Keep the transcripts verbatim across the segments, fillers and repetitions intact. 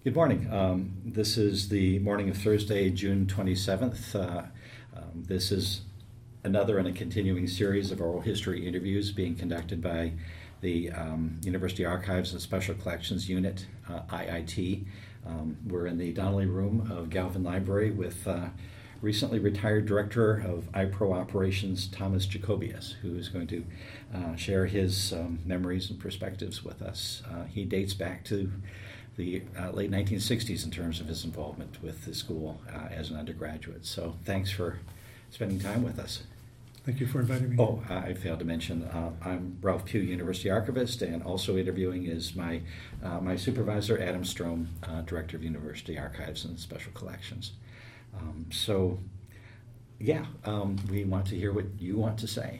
Good morning. Um, this is the morning of Thursday, June twenty-seventh. Uh, um, this is another in a continuing series of oral history interviews being conducted by the um, University Archives and Special Collections Unit, uh, I I T. Um, we're in the Donnelly Room of Galvin Library with uh, recently retired Director of I P R O Operations, Thomas Jacobius, who is going to uh, share his um, memories and perspectives with us. Uh, he dates back to the uh, late nineteen sixties in terms of his involvement with the school uh, as an undergraduate. So thanks for spending time with us. Thank you for inviting me. Oh, I failed to mention, uh, I'm Ralph Pugh, University Archivist, and also interviewing is my uh, my supervisor, Adam Strom, uh, Director of University Archives and Special Collections. Um, so, yeah, um, we want to hear what you want to say.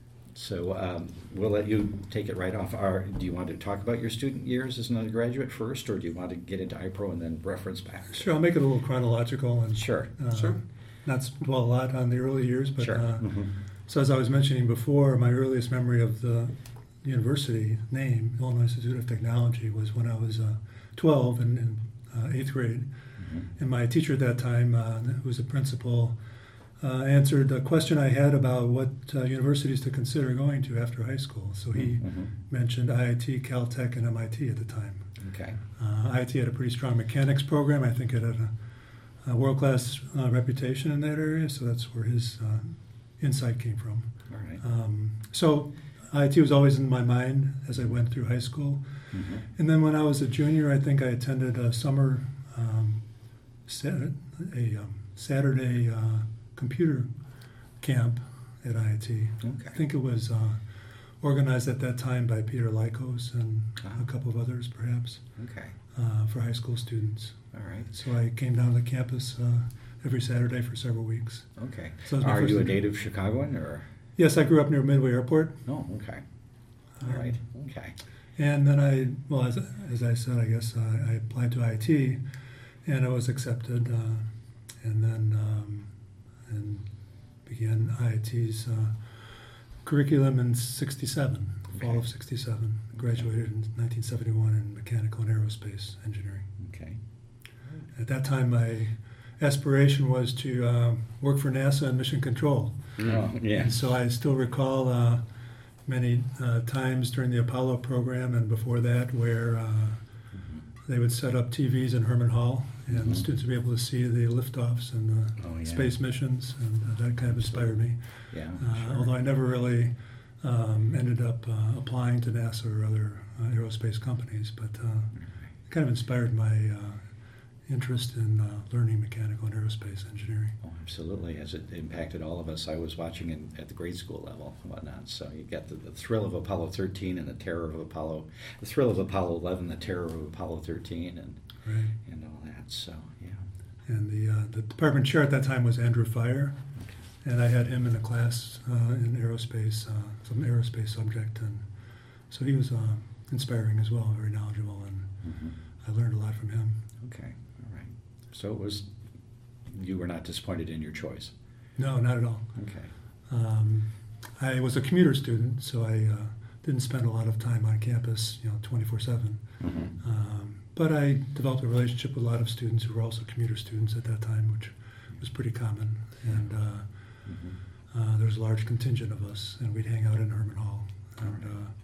So um, we'll let you take it right off. Our, do you want to talk about your student years as an undergraduate first, or do you want to get into I P R O and then reference back? Sure, I'll make it a little chronological and Sure, uh, sure. not dwell a lot on the early years. But Sure. uh, Mm-hmm. So as I was mentioning before, my earliest memory of the university name, Illinois Institute of Technology, was when I was uh, twelve and in uh, eighth grade. Mm-hmm. And my teacher at that time, uh, who was a principal, uh, answered a question I had about what uh, universities to consider going to after high school. So he Mm-hmm. mentioned I I T, Caltech, and M I T at the time. Okay. Uh, I I T had a pretty strong mechanics program. I think it had a, a world-class uh, reputation in that area, so that's where his uh, insight came from. All right. Um, so I I T was always in my mind as I went through high school. Mm-hmm. And then when I was a junior, I think I attended a summer, um, Sat- a um, Saturday uh, computer camp at I I T. Okay. I think it was uh, organized at that time by Peter Lykos and Ah. a couple of others, perhaps, Okay. uh, for high school students. All right. So I came down to campus uh, every Saturday for several weeks. Okay. So that was my Are first you a encounter. native Chicagoan or? Yes, I grew up near Midway Airport. Oh, okay. All Um, right. Okay. And then I, well, as, as I said, I guess uh, I applied to I I T, and I was accepted, uh, and then um, and began I I T's uh, curriculum in sixty-seven, fall Okay. of sixty-seven. Graduated in nineteen seventy-one in mechanical and aerospace engineering. Okay. At that time, my aspiration was to uh, work for NASA and mission control. Oh, yeah. And so I still recall uh, many uh, times during the Apollo program and before that where uh, they would set up T Vs in Herman Hall and Mhm. students would be able to see the liftoffs and the Oh, yeah. space missions, and uh, that kind of inspired me. Yeah. Uh, sure. Although I never really um, ended up uh, applying to NASA or other uh, aerospace companies, but uh, it kind of inspired my uh, interest in uh, learning mechanical and aerospace engineering. Oh, absolutely, as it impacted all of us. I was watching in, at the grade school level and whatnot, so you get the, the thrill of Apollo thirteen and the terror of Apollo, the thrill of Apollo eleven, the terror of Apollo thirteen, and Right. and all that. So yeah. And the uh, the department chair at that time was Andrew Fire, and I had him in the class uh, in aerospace, uh, some aerospace subject, and so he was uh, inspiring as well, very knowledgeable, and Mhm. I learned a lot from him. Okay, all right. So it was, you were not disappointed in your choice. No, not at all. Okay. Um, I was a commuter student, so I uh, didn't spend a lot of time on campus, you know, twenty-four seven. Mm-hmm. Um, but I developed a relationship with a lot of students who were also commuter students at that time, which was pretty common. And uh, Mm-hmm. uh, there was a large contingent of us, and we'd hang out in Herman Hall and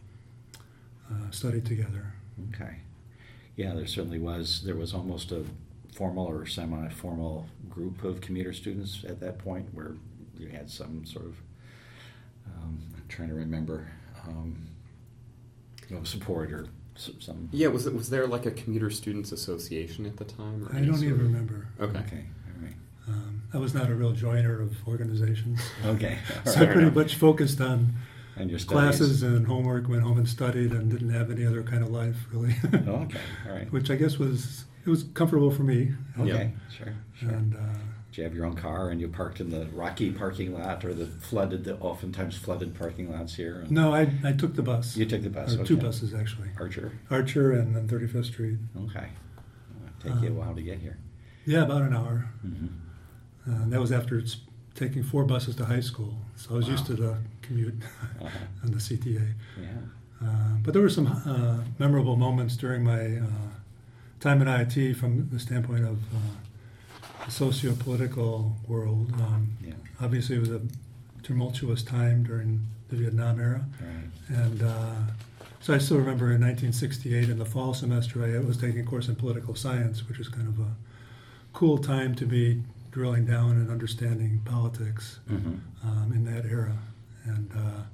uh, uh, study together. Okay. Yeah, there certainly was. There was almost a formal or semi-formal group of commuter students at that point where you had some sort of, um, I'm trying to remember, um, you know, support or s- some. Yeah, was it was there like a commuter students association at the time? or I any don't sort even of- remember. Okay. Okay, all right. Um, I was not a real joiner of organizations. Okay. So I pretty much focused on And your studies. classes and homework, went home and studied, and didn't have any other kind of life, really. Oh, okay, all right. Which I guess was, it was comfortable for me. Okay, sure, sure. And uh, Did you have your own car and you parked in the rocky parking lot or the flooded, the oftentimes flooded parking lots here? And no, I, I took the bus. You took the bus, Or two okay. buses, actually. Archer? Archer and then thirty-fifth Street. Okay. It'll take you a Um, while to get here. Yeah, about an hour. Mm-hmm. Uh, and that was after s- taking four buses to high school. So I was Wow. used to the commute Uh-huh. on the C T A. Yeah. Uh, but there were some uh, memorable moments during my uh, time in I I T from the standpoint of uh, the socio-political world. Um, Yeah. Obviously, it was a tumultuous time during the Vietnam era. Right. And uh, so I still remember in nineteen sixty-eight, in the fall semester, I was taking a course in political science, which was kind of a cool time to be drilling down and understanding politics Mm-hmm. um, in that era. And uh,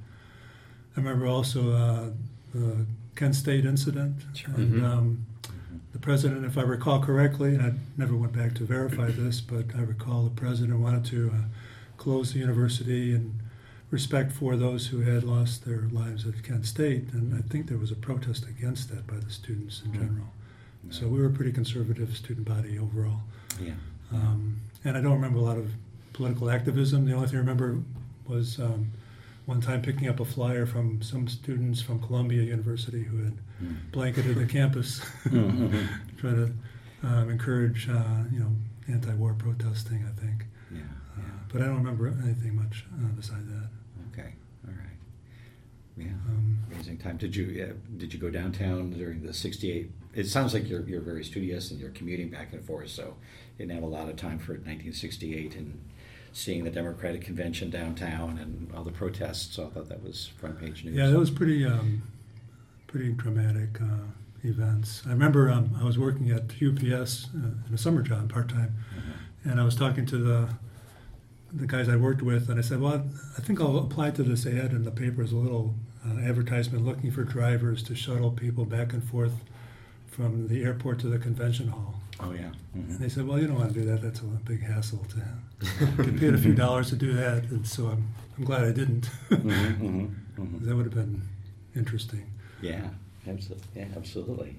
I remember also uh, the Kent State incident. Sure. And Mhm. um, the president, if I recall correctly, and I never went back to verify this, but I recall the president wanted to uh, close the university in respect for those who had lost their lives at Kent State. And I think there was a protest against that by the students in Mhm. general. So we were a pretty conservative student body overall. Yeah. Um, and I don't remember a lot of political activism. The only thing I remember was um, one time picking up a flyer from some students from Columbia University who had Mm. blanketed the campus, Mhm. trying to um, encourage, uh, you know, anti-war protesting, I think. Yeah. Uh, Yeah. but I don't remember anything much uh, beside that. Okay. All right. Yeah. Um, Amazing time. Did you uh, did you go downtown during the sixty-eight? It sounds like you're you're very studious and you're commuting back and forth, so you didn't have a lot of time for nineteen sixty-eight and seeing the Democratic Convention downtown and all the protests. So I thought that was front page news. Yeah, that was pretty, um, pretty dramatic uh, events. I remember um, I was working at U P S uh, in a summer job, part time, Mhm. and I was talking to the the guys I worked with, and I said, "Well, I think I'll apply to this ad in the paper as a little uh, advertisement looking for drivers to shuttle people back and forth from the airport to the convention hall." Oh yeah. Mhm. And they said, "Well, you don't want to do that. That's a big hassle to get paid a few dollars to do that." And so I'm I'm glad I didn't. Mhm, mhm, mhm. That would have been interesting. Yeah, absolutely. Yeah, absolutely.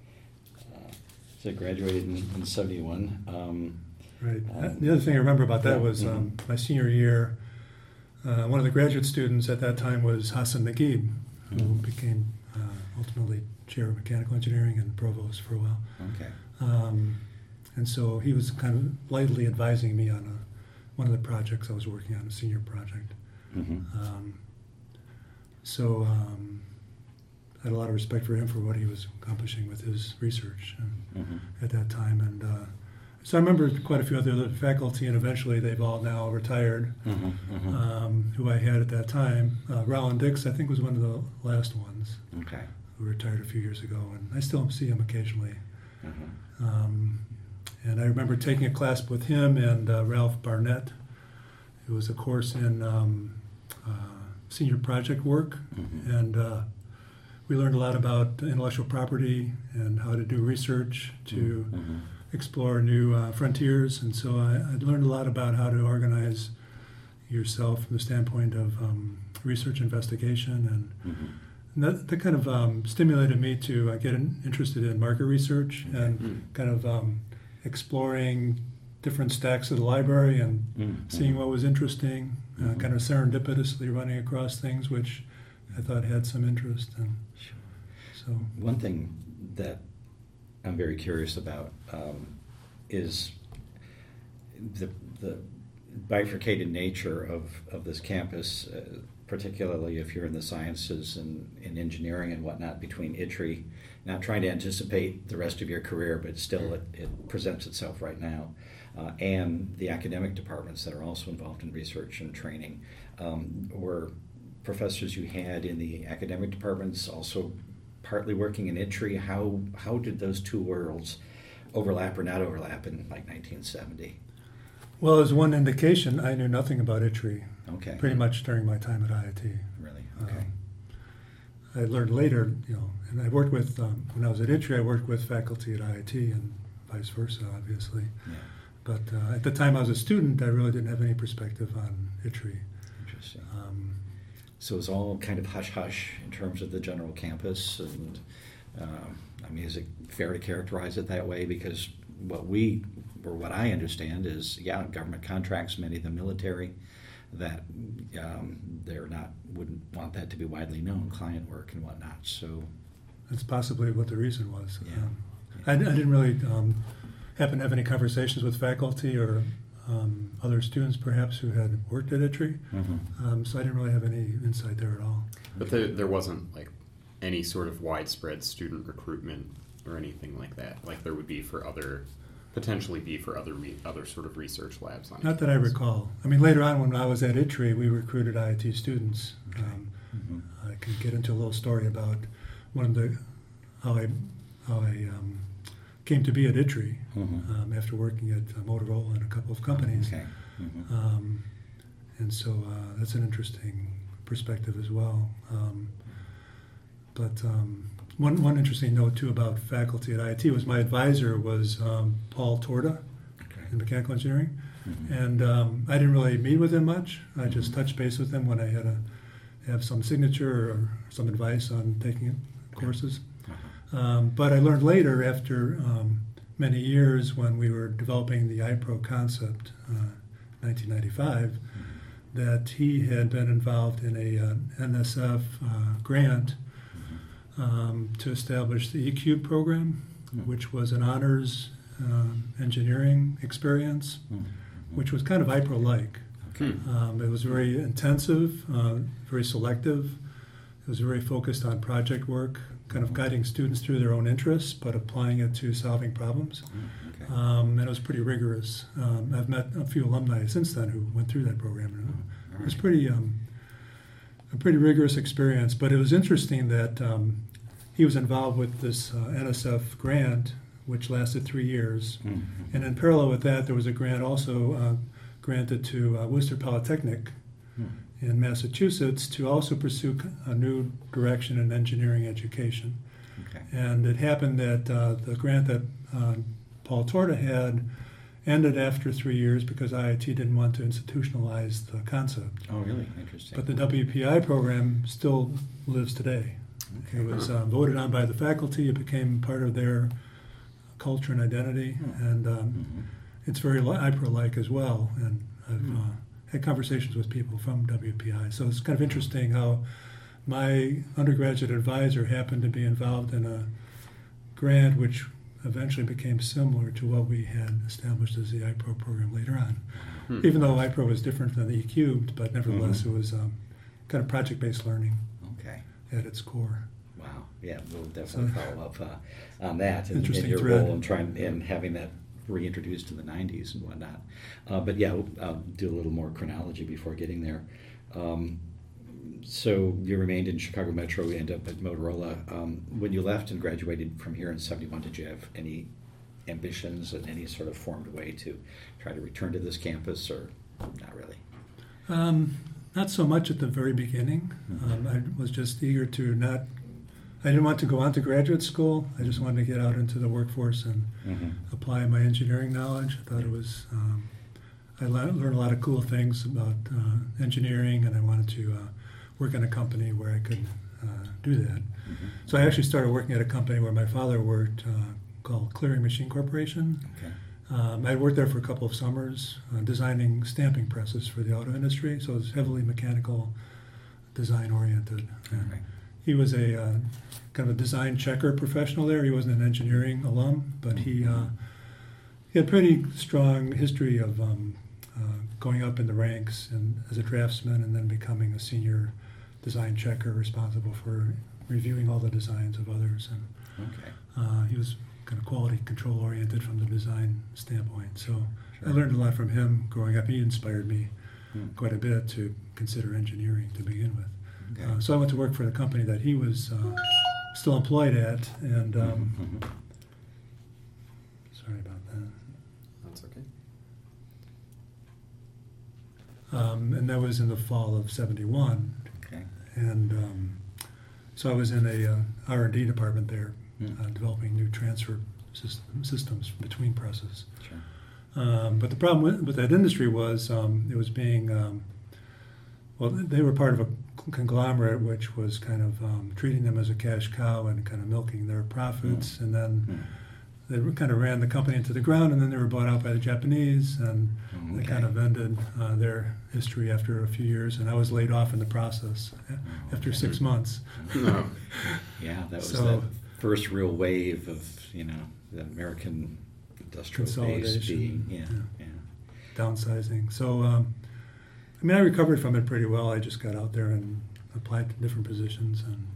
Uh, so I graduated in, in seventy-one. Um, Right. Um, The other thing I remember about that was Mhm. um, my senior year. Uh, one of the graduate students at that time was Hassan Naguib, who Mhm. became uh, ultimately chair of mechanical engineering and provost for a while. okay. Um, and so he was kind of lightly advising me on a, one of the projects I was working on, a senior project. Mm-hmm. Um, so um, I had a lot of respect for him for what he was accomplishing with his research uh, Mm-hmm. at that time. And uh, so I remember quite a few other faculty, and eventually they've all now retired, Mm-hmm. Mm-hmm. um, who I had at that time. Uh, Roland Dix, I think, was one of the last ones Okay. who retired a few years ago, and I still see him occasionally. Mm-hmm. Um, and I remember taking a class with him and uh, Ralph Barnett. It was a course in um, uh, senior project work, Mm-hmm. and uh, we learned a lot about intellectual property and how to do research to Mm-hmm. explore new uh, frontiers. And so I, I learned a lot about how to organize yourself from the standpoint of um, research investigation, and, Mm-hmm. and that, that kind of um, stimulated me to uh, get in, interested in market research and Mm. kind of um, exploring different stacks of the library and Mm-hmm. seeing what was interesting, uh, Mhm. kind of serendipitously running across things which I thought had some interest. And Sure. so, One thing that I'm very curious about um, is the, the bifurcated nature of, of this campus, uh, particularly if you're in the sciences and in engineering and whatnot, between I T R I, not trying to anticipate the rest of your career, but still it, it presents itself right now, uh, and the academic departments that are also involved in research and training. Um, were professors you had in the academic departments also partly working in I T R I? How how did those two worlds overlap or not overlap in like nineteen seventy? well, as one indication, I knew nothing about I T R I Okay. pretty much during my time at I I T. Really? Okay. Um, I learned later, you know, and I worked with, um, when I was at I T R I, I worked with faculty at I I T and vice versa, obviously. Yeah. But uh, at the time I was a student, I really didn't have any perspective on I T R Interesting. I. Um, So it's all kind of hush hush in terms of the general campus, and um, I mean, is it fair to characterize it that way? Because what we, or what I understand, is yeah, government contracts, many of them military, that um, they're not wouldn't want that to be widely known, client work and whatnot. So that's possibly what the reason was. Yeah. Um, I, I didn't really um, happen to have any conversations with faculty or um, other students, perhaps, who had worked at I T R I. mm-hmm. Um, so I didn't really have any insight there at all. But there, there wasn't like any sort of widespread student recruitment or anything like that, like there would be for other, potentially be for other re- other sort of research labs on Not that I campus? recall. I mean, later on when I was at I T R I, we recruited I I T students. Okay. Um, Mhm. I can get into a little story about one of the how I how I um, came to be at I T R I Mhm. um, after working at uh, Motorola and a couple of companies. Okay. Mhm. Um, and so uh, that's an interesting perspective as well. Um, but um, one one interesting note too about faculty at I I T was my advisor was um, Paul Torda Okay. in mechanical engineering, Mhm. and um, I didn't really meet with him much. I just touched base with him when I had to have some signature or some advice on taking courses. Uh-huh. Um, but I learned later, after um, many years, when we were developing the iPro concept, uh, nineteen ninety-five, that he had been involved in a uh, N S F uh, grant um, to establish the eCube program, Mhm. which was an honors um, engineering experience, Mhm. which was kind of iPro-like. Okay. Um, it was very intensive, uh, very selective. It was very focused on project work, kind of guiding students through their own interests, but applying it to solving problems. Mm, okay. Um, and it was pretty rigorous. Um, I've met a few alumni since then who went through that program. And All it was right. pretty, um, a pretty rigorous experience. But it was interesting that um, he was involved with this uh, N S F grant, which lasted three years. Mhm. And in parallel with that, there was a grant also uh, granted to uh, Worcester Polytechnic Hmm. in Massachusetts to also pursue a new direction in engineering education. Okay. And it happened that uh, the grant that uh, Paul Torda had ended after three years because I I T didn't want to institutionalize the concept. Oh, really? Interesting. But the W P I program still lives today. Okay. It was uh, voted on by the faculty. It became part of their culture and identity, Hmm. and um, Mhm. it's very li- iPro-like as well. And I've Hmm. uh, had conversations with people from W P I, so it's kind of interesting how my undergraduate advisor happened to be involved in a grant which eventually became similar to what we had established as the iPro program later on. Hmm. Even though iPro was different than the eCubed, but nevertheless Mhm. it was um, kind of project-based learning Okay. at its core. Wow. Yeah, we'll definitely So- follow up uh, on that and, and Interesting your thread. role in trying in having that reintroduced in the nineties and whatnot. Uh, but yeah, we'll, I'll do a little more chronology before getting there. Um, so you remained in Chicago Metro, you ended up at Motorola. Um, when you left and graduated from here in seventy-one, did you have any ambitions in any sort of formed way to try to return to this campus, or not really? Um, not so much at the very beginning. Um, I was just eager to not, I didn't want to go on to graduate school. I just wanted to get out into the workforce and Mm-hmm. apply my engineering knowledge. I thought it was, um, I le- learned a lot of cool things about uh, engineering, and I wanted to uh, work in a company where I could uh, do that. Mm-hmm. So I actually started working at a company where my father worked uh, called Clearing Machine Corporation. Okay. Um, I worked there for a couple of summers uh, designing stamping presses for the auto industry, so it was heavily mechanical, design oriented. All right. He was a uh, kind of a design checker professional there. He wasn't an engineering alum, but he uh, he had a pretty strong history of um, uh, going up in the ranks and as a draftsman, and then becoming a senior design checker responsible for reviewing all the designs of others. And Okay. uh, he was kind of quality control oriented from the design standpoint. So Sure. I learned a lot from him growing up. He inspired me Hmm. quite a bit to consider engineering to begin with. Okay. Uh, so I went to work for the company that he was uh, still employed at, and um, Mhm. sorry about that. That's okay. Um, and that was in the fall of seventy-one, Okay. and um, so I was in a uh, R and D department there, Hmm. uh, developing new transfer system, systems between presses. Sure. Um, but the problem with, with that industry was um, it was being, um, well, they were part of a conglomerate which was kind of um, treating them as a cash cow and kind of milking their profits. And then Hmm. they were, kind of ran the company into the ground, and then they were bought out by the Japanese, and they Okay. kind of ended uh, their history after a few years. And I was laid off in the process after six months. No. Yeah, that was So- that first real wave of, you know, the American industrial base Consolidation, being, yeah, yeah. yeah. Downsizing. So, um, I mean, I recovered from it pretty well. I just got out there and applied to different positions, and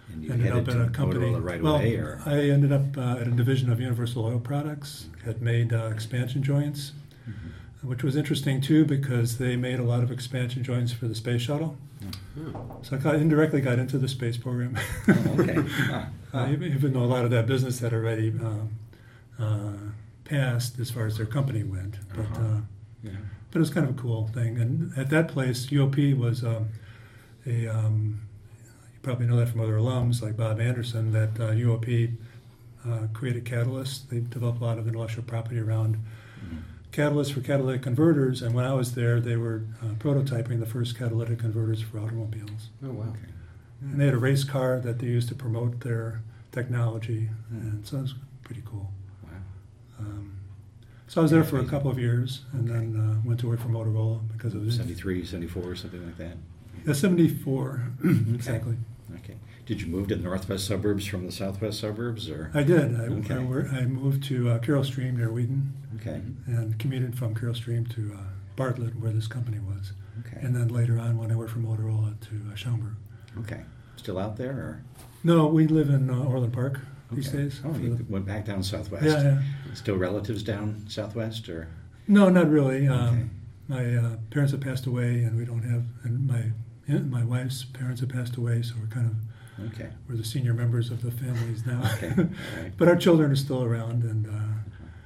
And you ended headed up at a to company. Motorola right well, away, or? I ended up uh, at a division of Universal Oil Products, had made uh, expansion joints, Mhm. which was interesting too because they made a lot of expansion joints for the space shuttle. Oh. So I got, indirectly got into the space program. Oh, okay. Huh. Uh, even, even though a lot of that business had already um, uh, passed as far as their company went, but Uh-huh. uh, Yeah. but it was kind of a cool thing. And at that place, U O P was um, a um, you probably know that from other alums like Bob Anderson. That uh, U O P uh, created catalysts. They developed a lot of intellectual property around Mhm. catalysts for catalytic converters. And when I was there, they were uh, prototyping the first catalytic converters for automobiles. Oh wow. Okay. And they had a race car that they used to promote their technology, and so it was pretty cool. Wow. Um, so I was there for a Amazing. couple of years, and Okay. then uh, went to work for Motorola because it was seventy-three, seventy-four, or something like that. yeah, seventy-four exactly. Okay. Did you move to the northwest suburbs from the southwest suburbs, or? I did. I, Okay. I, wor- I moved to uh, Carroll Stream near Wheaton, Okay. and commuted from Carroll Stream to uh, Bartlett, where this company was, Okay. and then later on when I worked for Motorola to uh, Schaumburg. Okay. Still out there, or? No, we live in uh, Orland Park these Okay. days. Oh, for you the- went back down southwest. yeah, yeah. Still relatives down southwest, or? No, not really. Okay. Um, my uh, parents have passed away, and we don't have. And my my wife's parents have passed away, so we're kind of Okay. we're the senior members of the families now. Okay. All right. But our children are still around, and uh,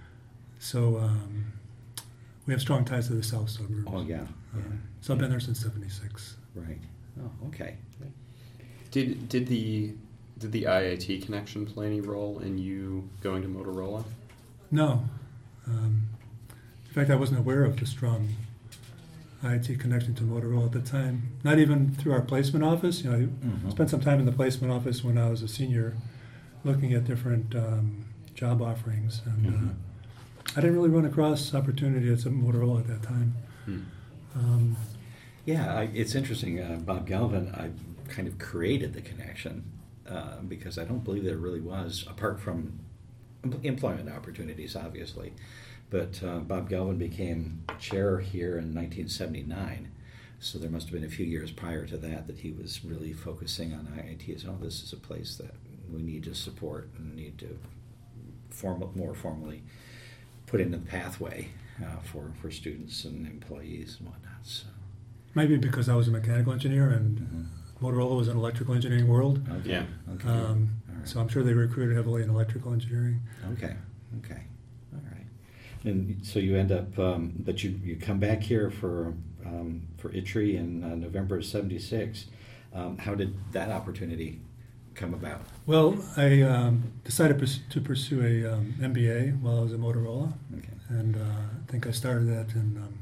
so um, we have strong ties to the south suburbs. Oh, yeah. Uh, Yeah. so I've been there since seventy-six. Right. Oh, okay. Did did the did the I I T connection play any role in you going to Motorola? No, um, in fact, I wasn't aware of the strong I T connection to Motorola at the time. Not even through our placement office. You know, I Mhm. spent some time in the placement office when I was a senior, looking at different um, job offerings, and Mhm. uh, I didn't really run across opportunities at Motorola at that time. Hmm. Um, Yeah, I, it's interesting. Uh, Bob Galvin, I kind of created the connection uh, because I don't believe there really was, apart from em- employment opportunities, obviously. But uh, Bob Galvin became chair here in nineteen seventy-nine, so there must have been a few years prior to that that he was really focusing on I I T as, oh, this is a place that we need to support and need to form, more formally put into the pathway uh, for, for students and employees and whatnot. So. maybe because I was a mechanical engineer and Mhm. Motorola was an electrical engineering world. Okay. Yeah. Okay. Um, All right. So I'm sure they recruited heavily in electrical engineering. Okay. Okay. All right. And so you end up, um, but you, you come back here for um, for I T R I in uh, November of seventy-six. Um, how did that opportunity come about? Well, I um, decided pers- to pursue a um, M B A while I was at Motorola, Okay. and uh, I think I started that in um,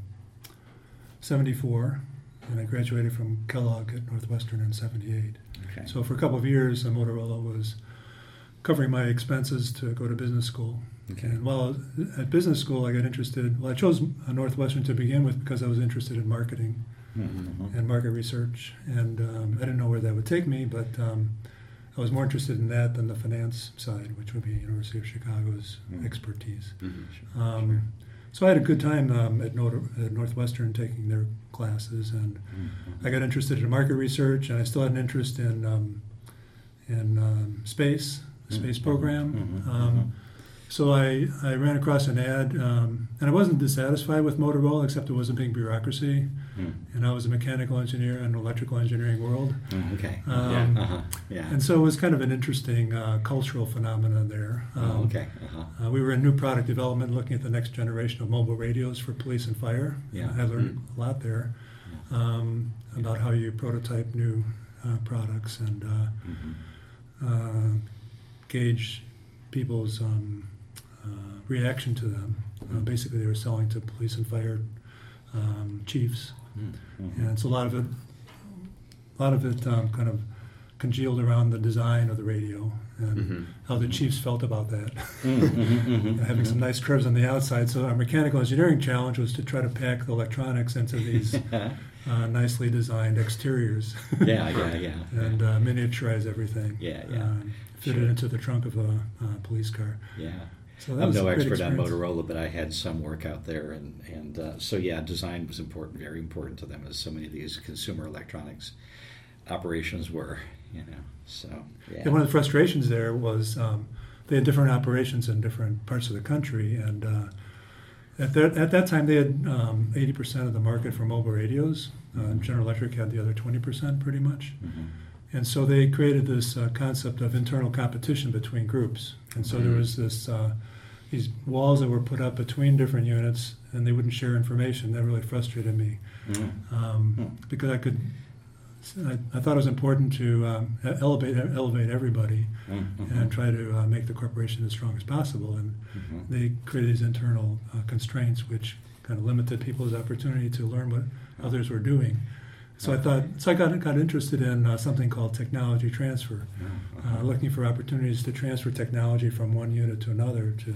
seventy-four, and I graduated from Kellogg at Northwestern in seventy-eight. Okay. So for a couple of years, uh, Motorola was covering my expenses to go to business school. Okay. And while I was at business school, I got interested. Well, I chose uh, Northwestern to begin with because I was interested in marketing Mhm. and market research, and um, I didn't know where that would take me, but um, I was more interested in that than the finance side, which would be University of Chicago's Mm. expertise. Mhm. Um, so I had a good time um, at, Nor- at Northwestern taking their classes, and Mhm. I got interested in market research, and I still had an interest in um, in um, space, the space Mhm. program. Mhm. Um, so I, I ran across an ad, um, and I wasn't dissatisfied with Motorola, except it was a big bureaucracy, Mhm. and I was a mechanical engineer in an electrical engineering world. Mhm. Okay. Um, Uh-huh. Yeah. And so it was kind of an interesting uh, cultural phenomenon there. Um, Oh, okay. Uh-huh. uh, we were in new product development, looking at the next generation of mobile radios for police and fire. Yeah. I learned a lot there um, about how you prototype new uh, products and uh, Mhm. uh, gauge people's um, uh, reaction to them. Uh, basically, they were selling to police and fire um, chiefs, Mhm. and so a lot of it, a lot of it um, kind of congealed around the design of the radio and Mhm. how the chiefs felt about that. Mhm. Mhm. Mhm. Having some nice curves on the outside. So our mechanical engineering challenge was to try to pack the electronics into these uh, nicely designed exteriors. Yeah, yeah, yeah. and uh, miniaturize everything. Yeah, yeah. Um, fit Sure. it into the trunk of a uh, police car. Yeah. So that I'm was no a great expert on experience. Motorola, but I had some work out there, and and uh, so yeah, design was important, very important to them, as so many of these consumer electronics operations were. you know. So yeah. And one of the frustrations there was um, they had different operations in different parts of the country, and uh, at that at that time they had um, eighty percent of the market for mobile radios. Uh, General Electric had the other twenty percent, pretty much. Mm-hmm. And so they created this uh, concept of internal competition between groups. And so Mm-hmm. there was this uh, these walls that were put up between different units, and they wouldn't share information. That really frustrated me Mm-hmm. um, Hmm. because I could. I, I thought it was important to um, elevate elevate everybody Mm-hmm. and try to uh, make the corporation as strong as possible. And Mm-hmm. they created these internal uh, constraints, which kind of limited people's opportunity to learn what others were doing. So I thought, so I got got interested in uh, something called technology transfer, uh, looking for opportunities to transfer technology from one unit to another to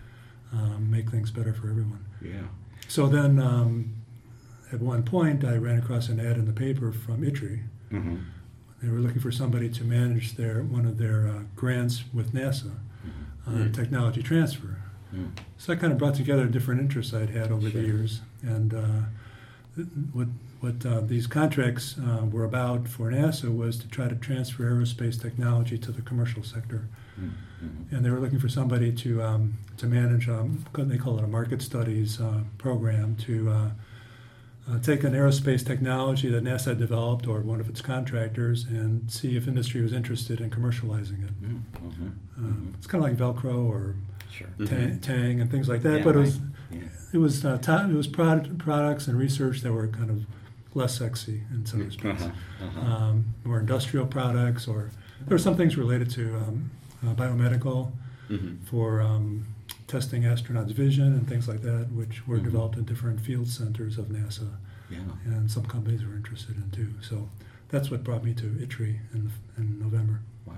um, make things better for everyone. Yeah. So then, um, at one point, I ran across an ad in the paper from I T R I. Mm-hmm. They were looking for somebody to manage their one of their uh, grants with NASA on Mm. technology transfer. Mm. So I kind of brought together different interests I'd had over Sure. the years, and uh, th- what what uh, these contracts uh, were about for NASA was to try to transfer aerospace technology to the commercial sector, Mm-hmm. and they were looking for somebody to um, to manage. Um, they call it a market studies uh, program to. Uh, Uh, take an aerospace technology that NASA had developed or one of its contractors and see if industry was interested in commercializing it. Mm-hmm. Uh, it's kind of like Velcro or Sure. Mhm. Tang, Tang and things like that, Yeah, but it right. was Yeah. it was uh, to- it was product, products and research that were kind of less sexy in some respects, Uh-huh. Uh-huh. um, more industrial products, or there were some things related to um, uh, biomedical Mhm. for um, testing astronauts' vision and things like that, which were Mhm. developed in different field centers of NASA, Yeah. and some companies were interested in too. So that's what brought me to I T R I in, in November. Wow.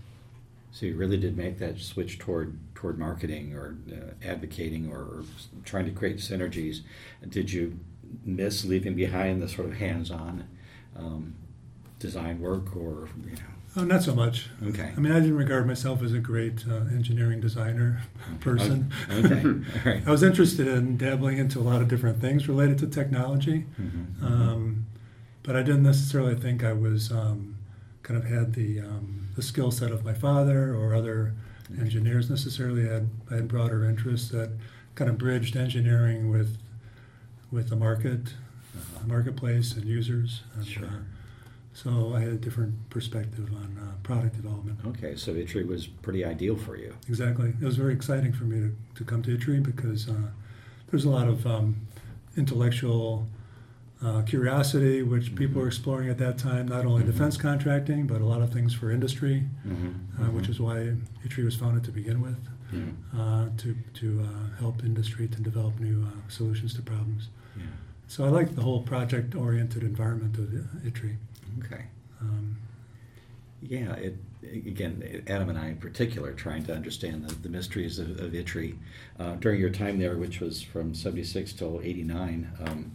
So you really did make that switch toward toward marketing or uh, advocating or, or trying to create synergies. Did you miss leaving behind the sort of hands-on um, design work, or you know? Oh, not so much. Okay. I mean, I didn't regard myself as a great uh, engineering designer person. Okay. All right. I was interested in dabbling into a lot of different things related to technology, Mm-hmm. um, but I didn't necessarily think I was um, kind of had the um, the skill set of my father or other engineers necessarily. I had, I had broader interests that kind of bridged engineering with with the market, uh, marketplace, and users. And, Sure. uh, so I had a different perspective on uh, product development. Okay, so I T R I was pretty ideal for you. Exactly. It was very exciting for me to, to come to I T R I because uh, there's a lot of um, intellectual uh, curiosity, which people were exploring at that time, not only Mhm. defense contracting, but a lot of things for industry, Mm-hmm. uh, which is why I T R I was founded to begin with, Mm-hmm. uh, to, to uh, help industry to develop new uh, solutions to problems. Yeah. So I like the whole project-oriented environment of I T R I. Okay. Um, Yeah, it, again, Adam and I in particular, trying to understand the, the mysteries of, of I T R I. Uh, during your time there, which was from seventy-six till eighty-nine, um,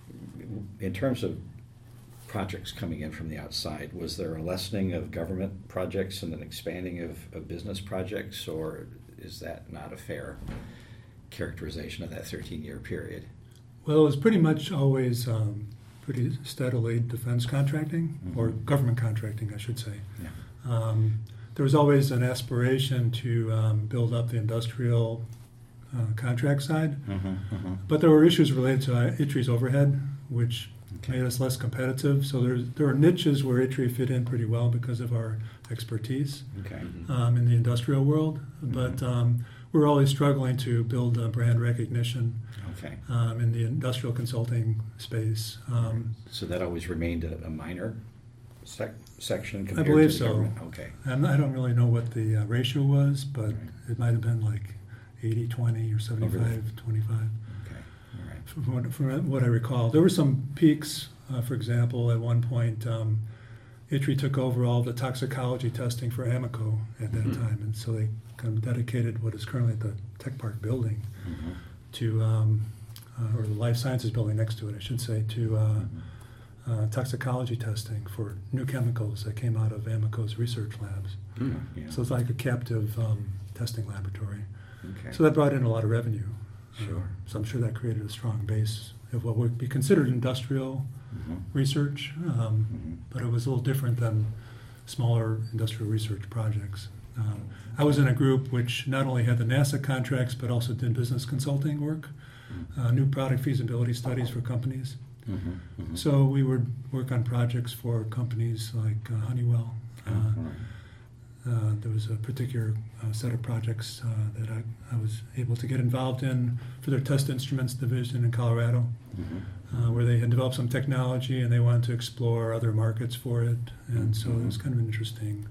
in terms of projects coming in from the outside, was there a lessening of government projects and an expanding of, of business projects, or is that not a fair characterization of that thirteen-year period? Well, it was pretty much always um, pretty steadily defense contracting, Mhm. or government contracting, I should say. Yeah. Um, there was always an aspiration to um, build up the industrial uh, contract side, Mm-hmm, mm-hmm. but there were issues related to I T R I's overhead, which Okay. made us less competitive. So there's, there are niches where I T R I fit in pretty well because of our expertise Okay. um, in the industrial world, but Mhm. um, we're always struggling to build uh, brand recognition Okay. um, in the industrial consulting space. Um, So that always remained a, a minor sec- section I compared believe to the so. government? Okay. and I don't really know what the uh, ratio was, but Right. it might have been like eighty twenty or seventy-five twenty-five. Okay. All right. From what, from what I recall, there were some peaks. Uh, for example, at one point, um, I T R I took over all the toxicology testing for Amoco at that Mhm. time, and so they kind of dedicated what is currently the Tech Park building Mhm. to, um, uh, or the Life Sciences building next to it, I should say, to uh, uh, toxicology testing for new chemicals that came out of Amoco's research labs. Mhm. Yeah. So it's like a captive um, testing laboratory. Okay. So that brought in a lot of revenue. Sure. Uh, so I'm sure that created a strong base of what would be considered industrial Mhm. research, um, Mhm. but it was a little different than smaller industrial research projects. Um, I was in a group which not only had the NASA contracts but also did business consulting work, uh, new product feasibility studies for companies. Mm-hmm, mm-hmm. So we would work on projects for companies like uh, Honeywell. Uh, Uh-huh. uh, there was a particular uh, set of projects uh, that I, I was able to get involved in for their test instruments division in Colorado, Mm-hmm. uh, where they had developed some technology and they wanted to explore other markets for it. And so it was kind of an interesting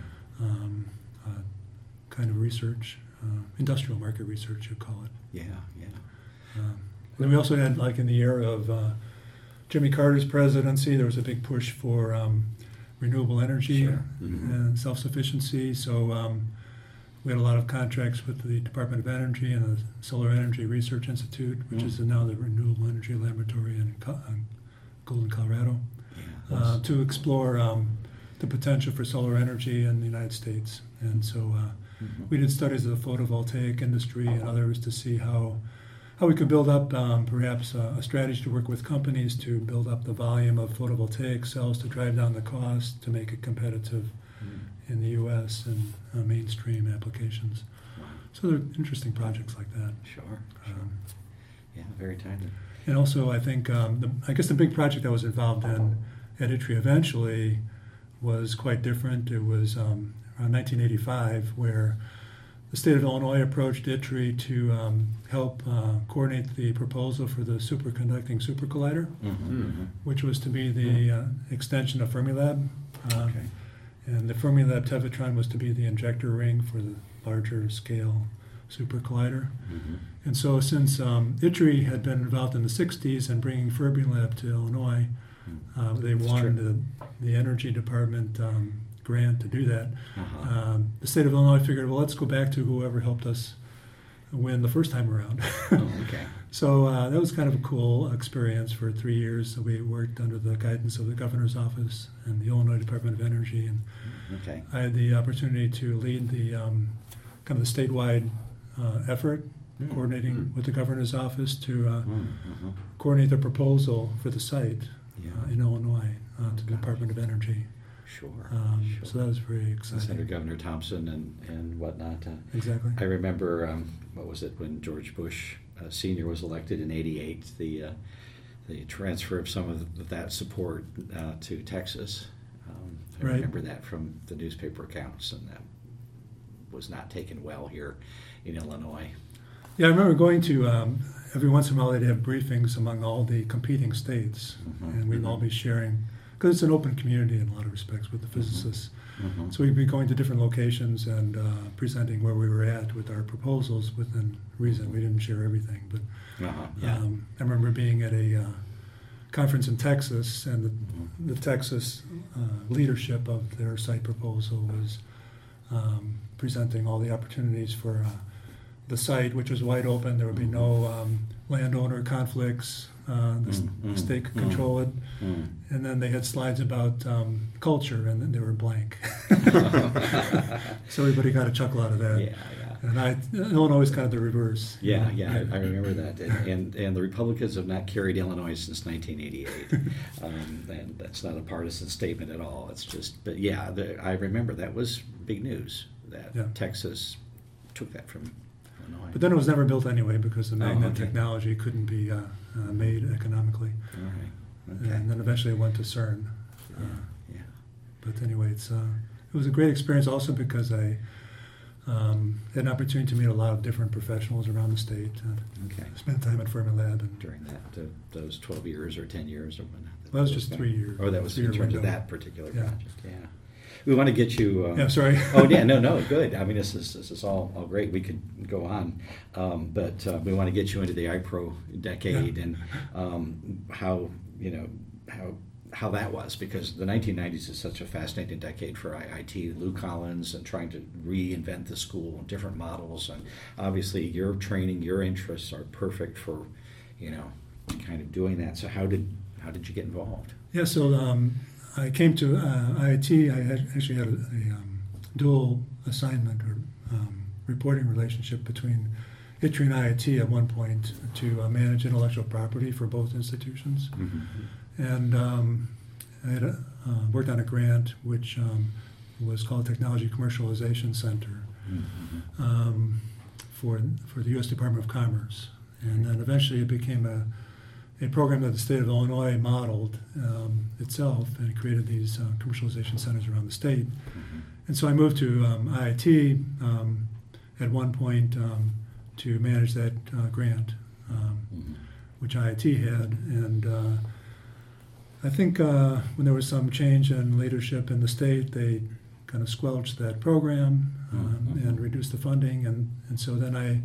um, uh, kind of research, uh, industrial market research, you'd call it. Yeah, yeah. Um, and we also had, like in the era of uh, Jimmy Carter's presidency, there was a big push for um, renewable energy Sure. Mhm. and self-sufficiency. So um, we had a lot of contracts with the Department of Energy and the Solar Energy Research Institute, which Mm. is now the Renewable Energy Laboratory in Co- uh, Golden, Colorado, Yeah. uh, to explore um, the potential for solar energy in the United States. And so uh, Mhm. we did studies of the photovoltaic industry and others to see how how we could build up um, perhaps a, a strategy to work with companies to build up the volume of photovoltaic cells to drive down the cost to make it competitive Mm. in the U S and uh, mainstream applications. Wow. So there are interesting projects like that. Sure, sure. Um, Yeah, very timely. and also, I think, um, the, I guess the big project I was involved in at I T R I eventually was quite different. It was um, around nineteen eighty-five, where the state of Illinois approached I T R I to um, help uh, coordinate the proposal for the superconducting super collider, Mm-hmm. Mm-hmm. which was to be the uh, extension of Fermilab. Uh, Okay. And the Fermilab Tevatron was to be the injector ring for the larger scale super collider. Mm-hmm. And so since um, I T R I had been involved in the sixties and bringing Fermilab to Illinois, uh, they That's won true. the, the Energy Department um, grant to do that. Uh-huh. Um, the state of Illinois figured, well, let's go back to whoever helped us win the first time around. Oh, okay. So uh, that was kind of a cool experience for three years. So we worked under the guidance of the governor's office and the Illinois Department of Energy, and Okay. I had the opportunity to lead the um, kind of the statewide uh, effort, Mm. coordinating Mm. with the governor's office to uh, Mm. Uh-huh. coordinate the proposal for the site Yeah. uh, in Illinois uh, to the Department of Energy. Sure. Um, sure. So that was very That's under exciting. Governor Thompson and, and whatnot. Uh, Exactly. I remember, um, what was it, when George Bush uh, Senior was elected in eighty-eight, the uh, the transfer of some of that support uh, to Texas. Um, I Right. remember that from the newspaper accounts, and that was not taken well here in Illinois. Yeah, I remember going to, um, every once in a while they'd have briefings among all the competing states, Mhm. and we'd all be sharing, because it's an open community in a lot of respects with the physicists. Mhm. So we'd be going to different locations and uh, presenting where we were at with our proposals within reason. We didn't share everything, but Uh-huh. Yeah. um, I remember being at a uh, conference in Texas, and the, Mhm. the Texas uh, leadership of their site proposal was um, presenting all the opportunities for uh, the site, which was wide open. There would be no um, landowner conflicts. Uh, the, s- Mm, the mm, state could mm. control it. Mm. And then they had slides about um, culture, and then they were blank. So everybody got a chuckle out of that. Yeah, yeah. And I, Illinois is kind of the reverse. Yeah, yeah, I, I remember that, and, and and the Republicans have not carried Illinois since nineteen eighty-eight, um, and that's not a partisan statement at all. It's just, but yeah, the, I remember that was big news that Yeah. Texas took that from Illinois. But then it was never built anyway because the Oh, magnet okay. technology couldn't be uh, uh, made economically. All right, okay, And then eventually it went to CERN. Uh, yeah, yeah. But anyway, it's uh, it was a great experience also because I um, had an opportunity to meet a lot of different professionals around the state. Uh, Okay. spent time at Fermilab, and During that, uh, those twelve years or ten years or whatnot. Well, that was just three years. Oh, that was in Three-year terms of window. that particular Yeah. project. Yeah. We want to get you. Um, yeah, sorry. oh yeah, no, no, good. I mean, this is this is all, all great. We could go on, um, but uh, we want to get you into the iPro decade Yeah. and um, how you know how how that was, because the nineteen nineties is such a fascinating decade for I I T. Lou Collins and trying to reinvent the school and different models, and obviously your training, your interests are perfect for you know kind of doing that. So how did how did you get involved? Yeah, so um, I came to uh, I I T. I had, actually had a, a um, dual assignment or um, reporting relationship between I T R I and I I T at one point to uh, manage intellectual property for both institutions. Mm-hmm. And um, I had a, uh, worked on a grant which um, was called Technology Commercialization Center Mm-hmm. um, for for the U S Department of Commerce, and then eventually it became a a program that the state of Illinois modeled um, itself, and it created these uh, commercialization centers around the state. Mm-hmm. And so I moved to um, I I T um, at one point um, to manage that uh, grant, um, Mm-hmm. which I I T had. And uh, I think uh, when there was some change in leadership in the state, they kind of squelched that program um, Mhm. and reduced the funding. And, and so then I,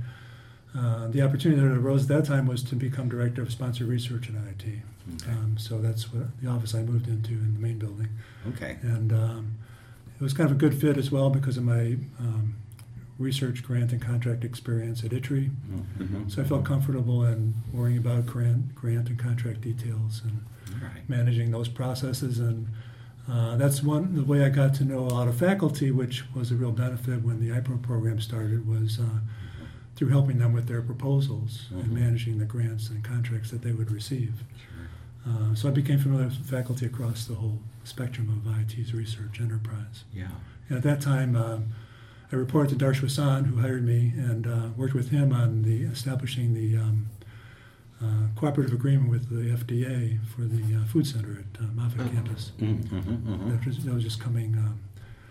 uh, the opportunity that arose at that time was to become director of sponsored research at I I T. Okay. Um, so that's what the office I moved into in the main building. Okay. And um, it was kind of a good fit as well because of my um, research grant and contract experience at I T R I. Mm-hmm. So I felt comfortable in worrying about grant, grant and contract details and Right. managing those processes. And uh, that's one the way I got to know a lot of faculty, which was a real benefit when the I P R O program started, was uh, through helping them with their proposals Mhm. and managing the grants and contracts that they would receive. Sure. Uh, so I became familiar with faculty across the whole spectrum of I I T's research enterprise. Yeah. And at that time, uh, I reported to Darsh Wasan, who hired me, and uh, worked with him on the establishing the um, uh, cooperative agreement with the F D A for the uh, food center at uh, Moffett Oh. campus. Mm-hmm. Mm-hmm. That, was, that was just coming um,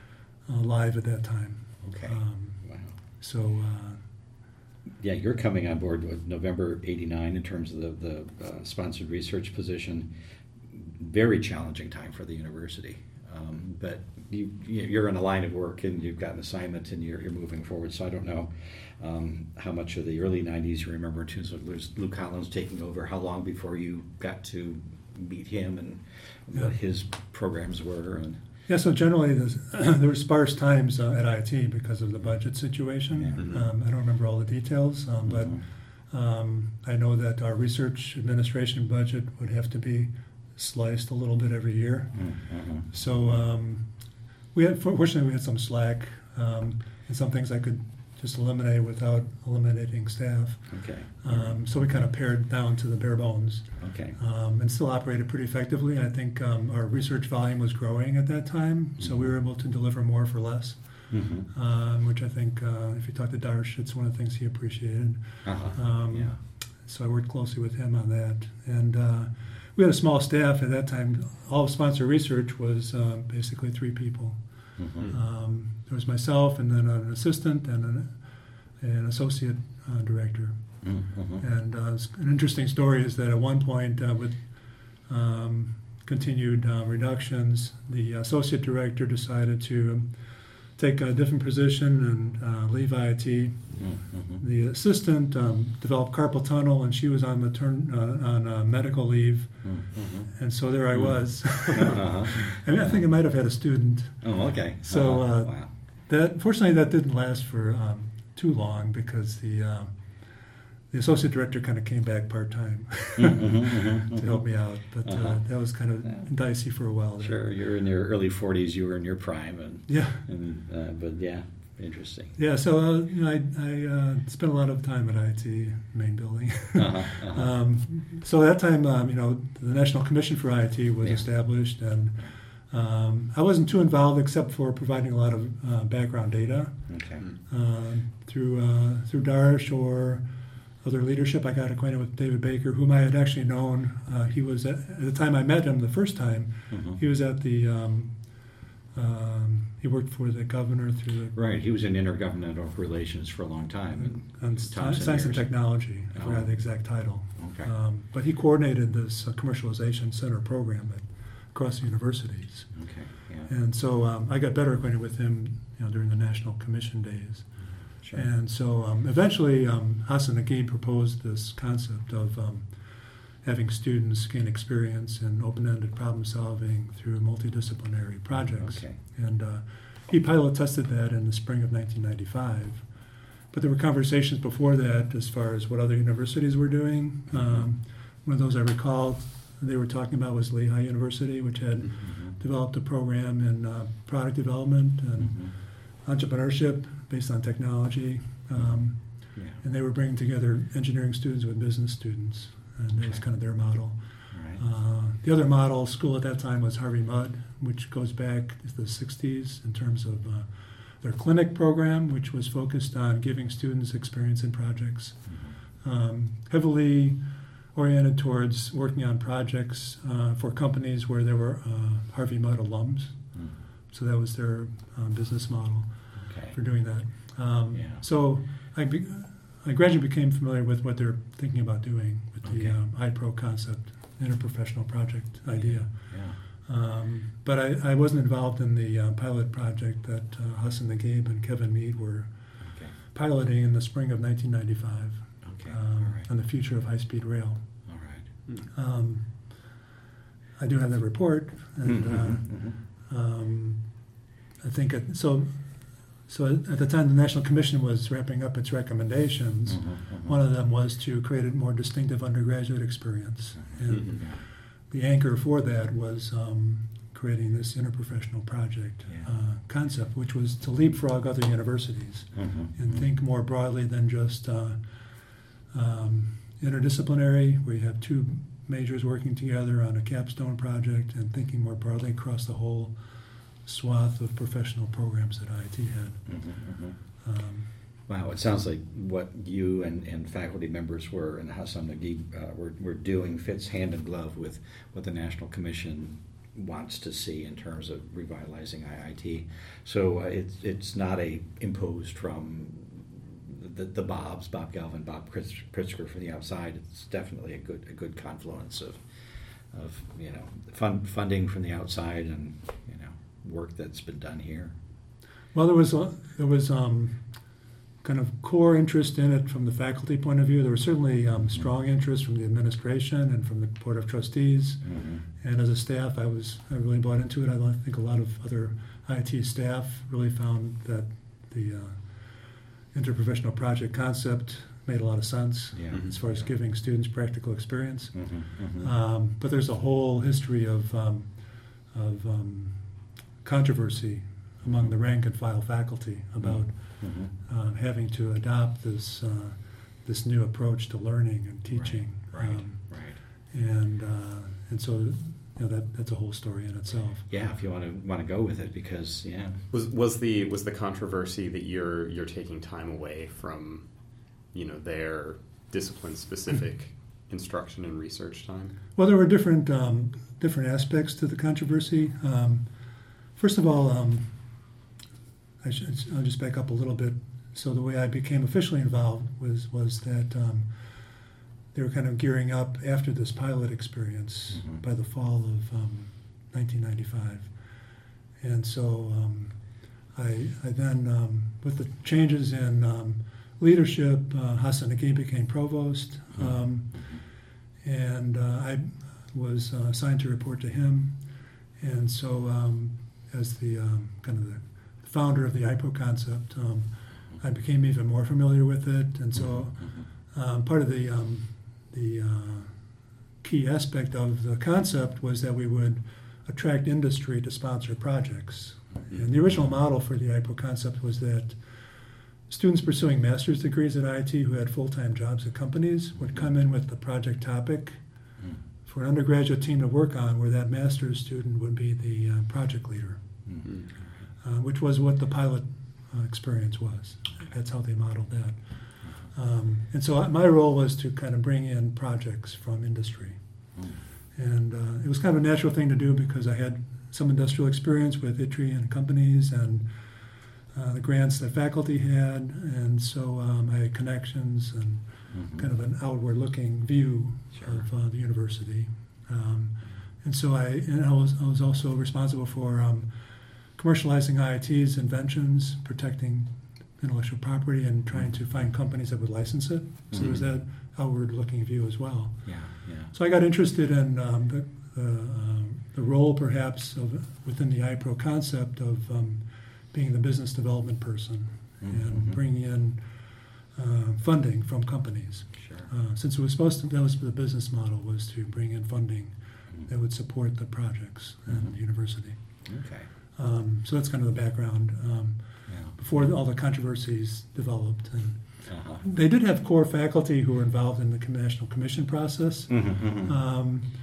uh, live at that time. Okay. Um, Wow. so uh, Yeah, you're coming on board with November eighty-nine in terms of the, the uh, sponsored research position. Very challenging time for the university. Um, but you, you're in a line of work and you've got an assignment and you're, you're moving forward. So I don't know um, how much of the early nineties you remember in terms of Lou Collins taking over. How long before you got to meet him and what Yeah. his programs were? And yeah, so generally there's, there were sparse times uh, at I I T because of the budget situation. Yeah. Mhm. Um, I don't remember all the details, um, but Mhm. Um, I know that our research administration budget would have to be sliced a little bit every year. Mhm. So um, we had, fortunately, we had some slack um, and some things I could just eliminate without eliminating staff. Okay. Um, so we kind of pared down to the bare bones Okay. um, and still operated pretty effectively. I think um, our research volume was growing at that time, so we were able to deliver more for less. Mm-hmm. Um, which I think, uh, if you talk to Darsh, it's one of the things he appreciated. Uh-huh. Um, Yeah. So I worked closely with him on that. And uh, we had a small staff at that time. All of sponsor research was uh, basically three people. Mhm. Um, there was myself and then an assistant and an, an associate uh, director. Mhm. And uh, it's an interesting story is that at one point, uh, with um, continued uh, reductions, the associate director decided to take a different position and uh, leave I I T. Mhm. The assistant um, developed carpal tunnel, and she was on matern- uh, on uh, medical leave, Mhm. and so there I Mm. was. Uh-huh. I mean, I think I might have had a student. Oh, okay. So, Uh-huh. uh, wow. That fortunately that didn't last for um, too long because the uh, the associate director kind of came back part time Mhm, mhm, to help me out, but uh, Uh-huh. that was kind of Yeah. dicey for a while. There. Sure, you're in your early forties. You were in your prime, and, Yeah. and uh, but yeah, interesting. Yeah. So uh, you know, I, I uh, spent a lot of time at I I T main building. Uh-huh, uh-huh. Um, so at that time, um, you know, the National Commission for I I T was Yeah. established, and um, I wasn't too involved except for providing a lot of uh, background data Okay. uh, through uh, through Darsh or other leadership. I got acquainted with David Baker, whom I had actually known. Uh, he was at, at the time I met him the first time. Mhm. He was at the. Um, um, he worked for the governor through the Right, he was in intergovernmental relations for a long time. on and sci- Thompson science and years. technology. I Oh. forgot the exact title. Okay. Um, but he coordinated this uh, commercialization center program at, across the universities. Okay. Yeah. And so um, I got better acquainted with him, you know, during the National Commission days. Sure. And so um, eventually um, Hassan Nagid proposed this concept of um, having students gain experience in open-ended problem solving through multidisciplinary projects. Okay. And uh, he pilot tested that in the spring of nineteen ninety-five. But there were conversations before that as far as what other universities were doing. Um, one of those I recall they were talking about was Lehigh University, which had Mhm. developed a program in uh, product development and Mhm. entrepreneurship based on technology. Um, Yeah. and they were bringing together engineering students with business students, and that was Okay. kind of their model. All right. Uh, the other model school at that time was Harvey Mudd, which goes back to the sixties in terms of uh, their clinic program, which was focused on giving students experience in projects, Mm-hmm. um, heavily oriented towards working on projects uh, for companies where there were uh, Harvey Mudd alums. Mm. So that was their um, business model Okay. for doing that. Um, Yeah. So I, be, I gradually became familiar with what they're thinking about doing with the Okay. um, iPro concept, interprofessional project idea. Yeah. Um, but I, I wasn't involved in the uh, pilot project that uh, Hassan Naguib and Kevin Mead were Okay. piloting in the spring of nineteen ninety-five Okay. um, All right. on the future of high-speed rail. All right. Um, I do have the report, and Mhm, uh, mhm. um, I think it, so. So at the time, the National Commission was wrapping up its recommendations. Mhm, mhm. One of them was to create a more distinctive undergraduate experience, and Mhm. Yeah. the anchor for that was um, creating this interprofessional project Yeah. uh, concept, which was to leapfrog other universities Mhm, and mhm. think more broadly than just uh, um, interdisciplinary, where you have two majors working together on a capstone project, and thinking more broadly across the whole swath of professional programs that I I T had. Mhm, mhm. Um, Wow, it sounds like what you and, and faculty members were and Hassan Naguib uh, were, were doing fits hand in glove with what the National Commission wants to see in terms of revitalizing I I T. So uh, it's it's not a imposed from the, the Bobs, Bob Galvin, Bob Pritz- Pritzker from the outside. It's definitely a good a good confluence of of you know fund, funding from the outside and you know work that's been done here. Well, there was a, there was um, kind of core interest in it from the faculty point of view. There was certainly um, strong interest from the administration and from the Board of Trustees. Mm-hmm. And as a staff, I was I really bought into it. I don't think a lot of other I T staff really found that the uh, interprofessional project concept made a lot of sense Yeah. Mhm. as far as Yeah. giving students practical experience. Mm-hmm. Mm-hmm. Um, but there's a whole history of um, of um, controversy among the rank and file faculty about Mm-hmm. um, having to adopt this uh, this new approach to learning and teaching. Right, Um, right. and uh, and so you know that that's a whole story in itself. Yeah, if you want to want to go with it, because yeah, Was was the was the controversy that you're you're taking time away from, you know, their discipline specific instruction and research time? Well, there were different um, different aspects to the controversy. Um, first of all, um, I should, I'll just back up a little bit. So the way I became officially involved was was that um, they were kind of gearing up after this pilot experience Mhm. by the fall of um, nineteen ninety-five, and so um, I, I then, um, with the changes in um, leadership, uh, Hassan Naguib became provost, um, and uh, I was uh, assigned to report to him, and so um, as the um, kind of the founder of the iPro concept, um, I became even more familiar with it, and so um, part of the um, the uh, key aspect of the concept was that we would attract industry to sponsor projects. And the original model for the iPro concept was that students pursuing master's degrees at I I T who had full-time jobs at companies would come in with the project topic for an undergraduate team to work on, where that master's student would be the uh, project leader. Mm-hmm. Uh, which was what the pilot uh, experience was. That's how they modeled that. Um, and so my role was to kind of bring in projects from industry. And uh, it was kind of a natural thing to do because I had some industrial experience with I T R I and companies and uh, the grants that faculty had. And so um, I had connections and Mm-hmm. kind of an outward-looking view Sure. of uh, the university. Um, and so I, and I was, I was also responsible for um, commercializing I I T's inventions, protecting intellectual property, and trying to find companies that would license it. So there was that outward-looking view as well. Yeah, yeah. So I got interested in um, the, the, um, the role, perhaps, of within the iPro concept of um, being the business development person and Mhm. bringing in uh, funding from companies. Sure. Uh, since it was supposed to, that was the business model, was to bring in funding that would support the projects and Mhm. the university. Okay. Um, so that's kind of the background um, Yeah. before all the controversies developed. And Uh-huh. they did have core faculty who were involved in the National Commission process. Mm-hmm, mm-hmm. Um,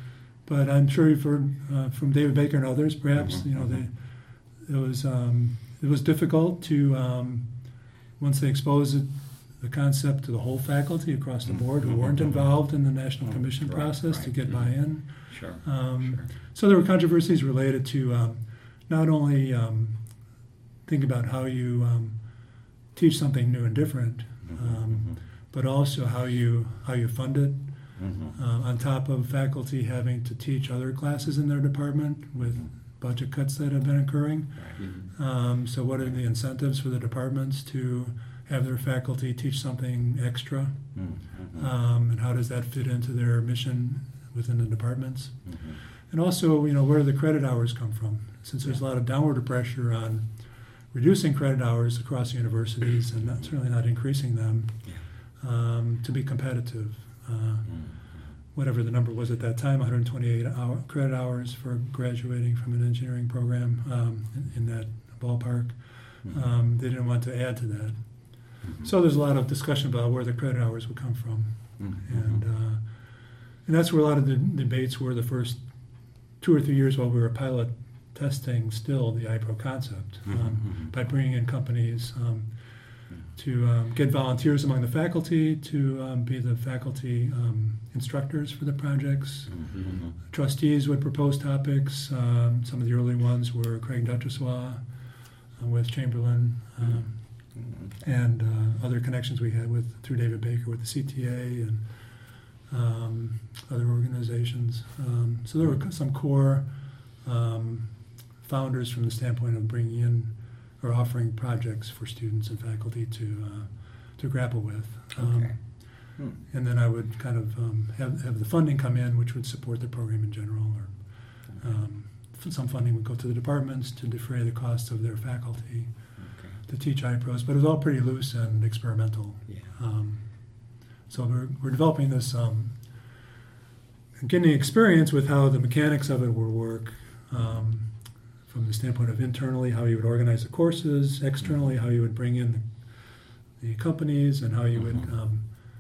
but I'm sure you've heard uh, from David Baker and others, perhaps, Mm-hmm. you know, they, it was um, it was difficult to, um, once they exposed it, the concept to the whole faculty across the board who weren't involved in the National Commission Right, process to right. get buy-in. Sure. Um, Sure. So there were controversies related to um, not only um, thinking about how you um, teach something new and different, um, but also how you how you fund it. Mhm. Uh, on top of faculty having to teach other classes in their department with budget cuts that have been occurring. Right. Um, so what are the incentives for the departments to have their faculty teach something extra? Mhm. Um, and how does that fit into their mission within the departments? Mhm. And also, you know, where do the credit hours come from? Since there's a lot of downward pressure on reducing credit hours across universities and not, certainly not increasing them um, to be competitive. Uh, Mhm. whatever the number was at that time, one hundred twenty-eight hour, credit hours for graduating from an engineering program um, in, in that ballpark. Mhm. Um, they didn't want to add to that. Mhm. So there's a lot of discussion about where the credit hours would come from. Mhm. And uh, and that's where a lot of the debates were the first two or three years while we were pilot testing still the I P R O concept um, Mhm. by bringing in companies um, to um, get volunteers among the faculty to um, be the faculty um, instructors for the projects. Mhm. Trustees would propose topics. Um, some of the early ones were Craig Duchossois uh, with Chamberlain um, Mhm. and uh, other connections we had with through David Baker with the C T A and um, other organizations. Um, so there were some core um, founders from the standpoint of bringing in or offering projects for students and faculty to uh, to grapple with. Um, Okay. Hmm. And then I would kind of um, have, have the funding come in, which would support the program in general, or um, f- some funding would go to the departments to defray the costs of their faculty Okay. to teach I P R Os, but it was all pretty loose and experimental. Yeah. Um, so we're, we're developing this, um, and getting experience with how the mechanics of it will work um, from the standpoint of internally, how you would organize the courses, externally, how you would bring in the, the companies, and how you would Mhm. um,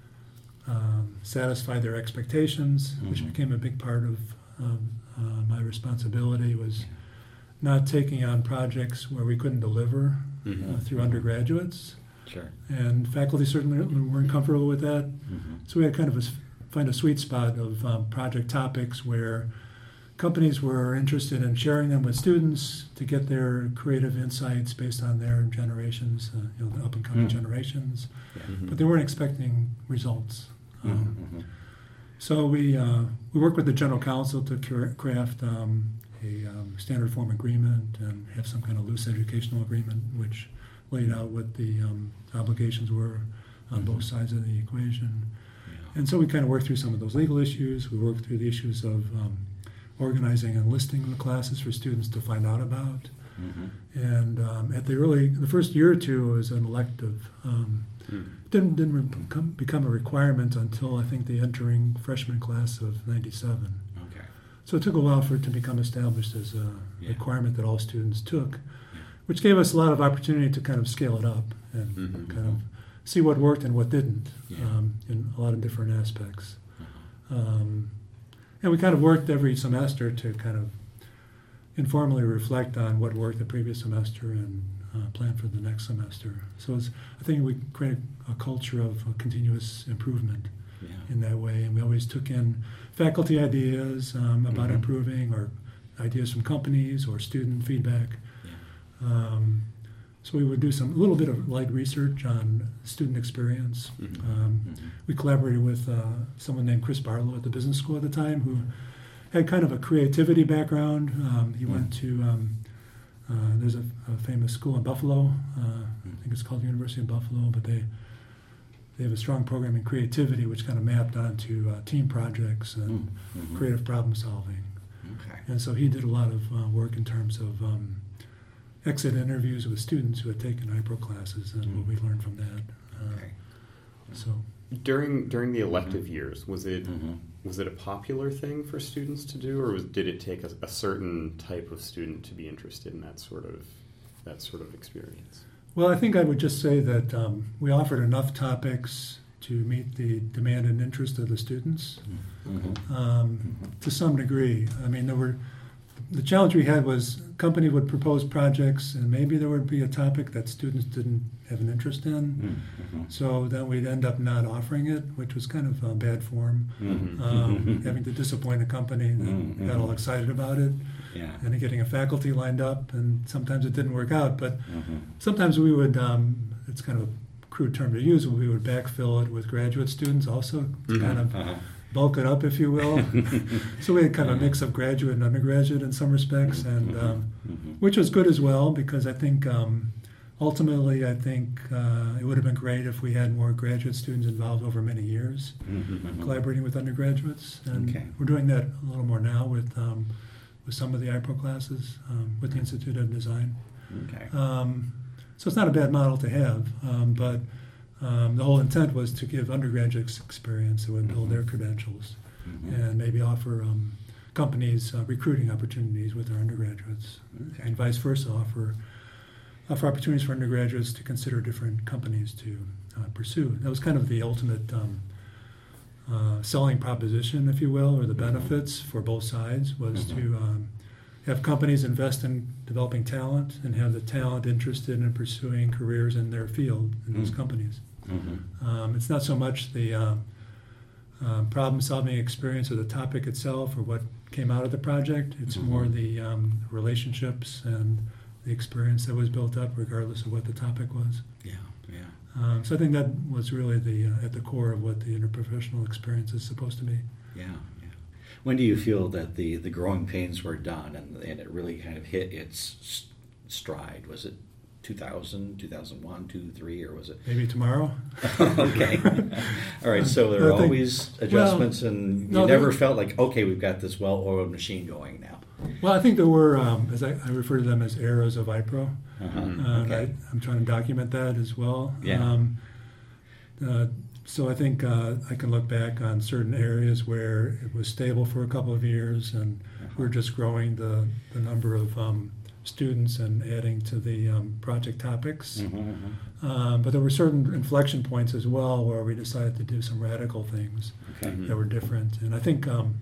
um, satisfy their expectations, which Mhm. became a big part of um, uh, my responsibility was not taking on projects where we couldn't deliver Mhm. uh, through undergraduates, Sure. and faculty certainly weren't comfortable with that. Mhm. So we had kind of a, s- find a sweet spot of um, project topics where companies were interested in sharing them with students to get their creative insights based on their generations, uh, you know, the up and coming Mm. generations, Mhm. but they weren't expecting results. Um, Mhm. so we uh, we worked with the general counsel to cura- craft um, a um, standard form agreement and have some kind of loose educational agreement, which laid out what the um, obligations were on Mhm. both sides of the equation. Yeah. And so we kind of worked through some of those legal issues. We worked through the issues of um, organizing and listing the classes for students to find out about. Mhm. And um, at the early, the first year or two, it was an elective. Um, Mhm. didn't didn't re- become, become a requirement until I think the entering freshman class of ninety-seven. Okay. So it took a while for it to become established as a Yeah. requirement that all students took, Yeah. which gave us a lot of opportunity to kind of scale it up and Mhm. kind of see what worked and what didn't Yeah. um, in a lot of different aspects. Uh-huh. Um, and we kind of worked every semester to kind of informally reflect on what worked the previous semester and uh, plan for the next semester. So it's, I think we created a culture of uh, continuous improvement Yeah. in that way, and we always took in faculty ideas um, about Mhm. improving, or ideas from companies or student feedback. Yeah. Um, so we would do some a little bit of light research on student experience. Mhm. Um, Mhm. we collaborated with uh, someone named Chris Barlow at the business school at the time, who had kind of a creativity background. Um, he Mm. went to um, uh, there's a, a famous school in Buffalo. Uh, I think it's called the University of Buffalo, but they they have a strong program in creativity, which kind of mapped onto uh, team projects and Mhm. creative problem solving. Okay. And so he did a lot of uh, work in terms of um, exit interviews with students who had taken I P R O classes and what we learned from that. Uh, Okay. So During during the elective years, was it Mhm. was it a popular thing for students to do, or was, did it take a, a certain type of student to be interested in that sort of that sort of experience? Well, I think I would just say that um, we offered enough topics to meet the demand and interest of the students Mm-hmm. um, Mhm. to some degree. I mean, there were the challenge we had was company would propose projects, and maybe there would be a topic that students didn't have an interest in. Mm-hmm. So then we'd end up not offering it, which was kind of uh, bad form. Mhm. Um, having to disappoint a company that Mhm. got all excited about it, Yeah. and then getting a faculty lined up, and sometimes it didn't work out. But Mhm. sometimes we would, um, it's kind of a crude term to use, but we would backfill it with graduate students also to Mhm. kind of Uh-huh. bulk it up, if you will. So we had kind of a mix of graduate and undergraduate in some respects, and um, Mhm. which was good as well, because I think um, ultimately I think uh, it would have been great if we had more graduate students involved over many years, Mhm. collaborating with undergraduates, and Okay. we're doing that a little more now with um, with some of the I P R O classes um, with the Institute of Design. Okay. Um, so it's not a bad model to have, um, but um, the whole intent was to give undergraduates experience that would build their credentials Mhm. and maybe offer um, companies uh, recruiting opportunities with their undergraduates, Okay. and vice versa, offer offer opportunities for undergraduates to consider different companies to uh, pursue. That was kind of the ultimate um, uh, selling proposition, if you will, or the benefits for both sides, was Mhm. to um, have companies invest in developing talent and have the talent interested in pursuing careers in their field in those Mm. companies. Mhm. Um, it's not so much the uh, uh, problem-solving experience or the topic itself or what came out of the project. It's Mhm. more the um, relationships and the experience that was built up, regardless of what the topic was. Yeah. Yeah. Um, so I think that was really the uh, at the core of what the interprofessional experience is supposed to be. Yeah. Yeah. When do you feel that the, the growing pains were done and, and it really kind of hit its s- stride? Was it two thousand, two thousand one, two, three, or was it? Maybe tomorrow. Okay. All right. So there are I think- always adjustments, and you no, never there- felt like, okay, we've got this well-oiled machine going now. Well, I think there were, um, as I, I refer to them as eras of I P R O. Uh-huh. Mhm. Uh, Okay. I, I'm trying to document that as well. Yeah. Um, uh, so I think uh, I can look back on certain areas where it was stable for a couple of years, and we're just growing the, the number of um, students and adding to the um, project topics. Mhm, mhm. Um, but there were certain inflection points as well where we decided to do some radical things Okay. Mhm. that were different. And I think um,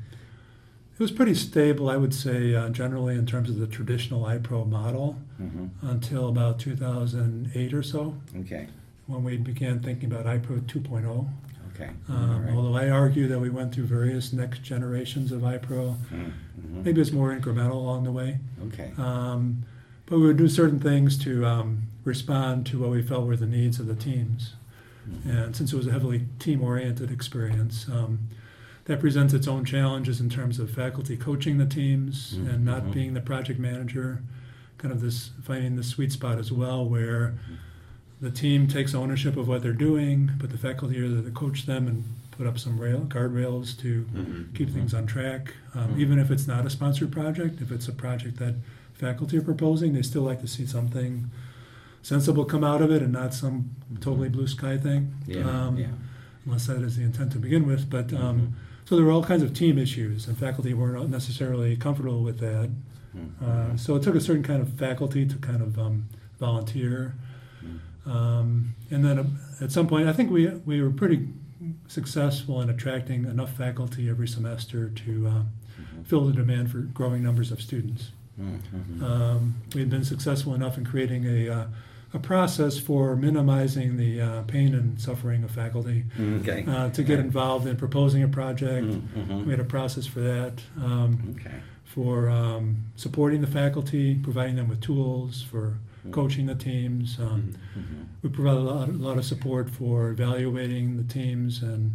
it was pretty stable, I would say, uh, generally in terms of the traditional I P R O model Mhm. until about two thousand eight or so, Okay. when we began thinking about I P R O two point oh. Okay. Um, All right. Although I argue that we went through various next generations of I P R O. Mhm, mhm. Maybe it's more incremental along the way. Okay. Um, but we would do certain things to um, respond to what we felt were the needs of the teams. Mhm. And since it was a heavily team-oriented experience, um, that presents its own challenges in terms of faculty coaching the teams Mhm. and not Mhm. being the project manager. Kind of this finding the sweet spot as well, where the team takes ownership of what they're doing, but the faculty are there to coach them and put up some rail guardrails to Mhm. keep things on track. Um, Mhm. Even if it's not a sponsored project, if it's a project that faculty are proposing, they still like to see something sensible come out of it and not some totally blue sky thing. Yeah. Um, Yeah. Unless that is the intent to begin with. But um, Mhm. so there were all kinds of team issues, and faculty weren't necessarily comfortable with that. Mhm. Uh, so it took a certain kind of faculty to kind of um, volunteer. Mhm. Um, and then uh, at some point, I think we we were pretty successful in attracting enough faculty every semester to uh, Mhm. fill the demand for growing numbers of students. Mhm. Um, we had been successful enough in creating a, uh, a process for minimizing the uh, pain and suffering of faculty Okay. uh, to get involved in proposing a project. Mhm. We had a process for that, um, Okay. for um, supporting the faculty, providing them with tools, for coaching the teams. Um, Mhm. we provide a lot, a lot of support for evaluating the teams and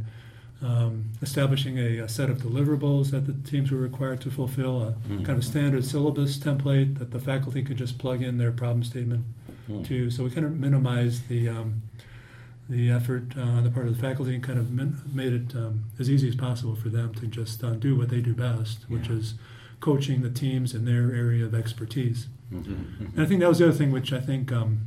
um, establishing a, a set of deliverables that the teams were required to fulfill, a Mhm. kind of standard syllabus template that the faculty could just plug in their problem statement Mhm. to. So we kind of minimized the um, the effort uh, on the part of the faculty and kind of min- made it um, as easy as possible for them to just uh, do what they do best, which Yeah. is coaching the teams in their area of expertise. Mhm. And I think that was the other thing which I think um,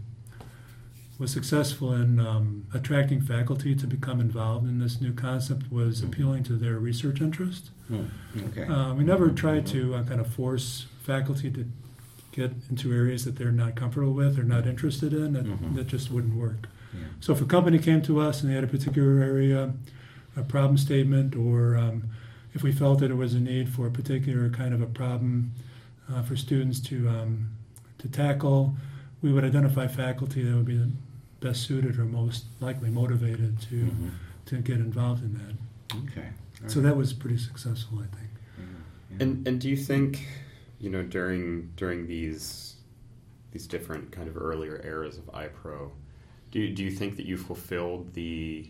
was successful in um, attracting faculty to become involved in this new concept was Mhm. appealing to their research interest. Mhm. Okay. Uh, we never tried to uh, kind of force faculty to get into areas that they're not comfortable with or not interested in. That, Mhm. that just wouldn't work. Yeah. So if a company came to us and they had a particular area, a problem statement, or um, if we felt that there was a need for a particular kind of a problem uh, for students to um, to tackle, we would identify faculty that would be the best suited or most likely motivated to Mhm. to get involved in that. Okay. All So right. that was pretty successful, I think. Yeah, yeah. And and do you think, you know, during during these these different kind of earlier eras of iPro, do you, do you think that you fulfilled the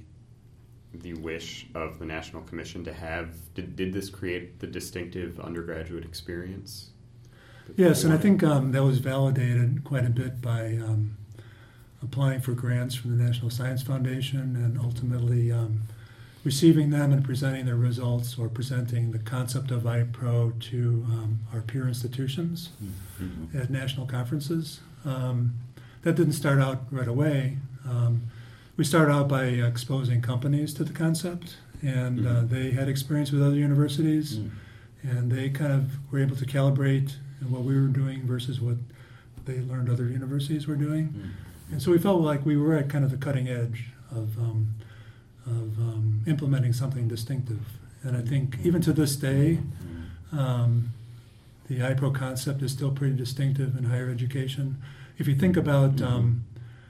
the wish of the National Commission to have did did this create the distinctive undergraduate experience? that Yes, people and I wanted? think um, that was validated quite a bit by um, applying for grants from the National Science Foundation and ultimately um, receiving them and presenting their results or presenting the concept of iPro to um, our peer institutions Mhm. at national conferences. Um, that didn't start out right away. Um, we started out by exposing companies to the concept, and uh, Mhm. they had experience with other universities, Mm. and they kind of were able to calibrate what we were doing versus what they learned other universities were doing. Mm. And so we felt like we were at kind of the cutting edge of um, of um, implementing something distinctive. And I think even to this day, Mm. um, the iPro concept is still pretty distinctive in higher education. If you think about um,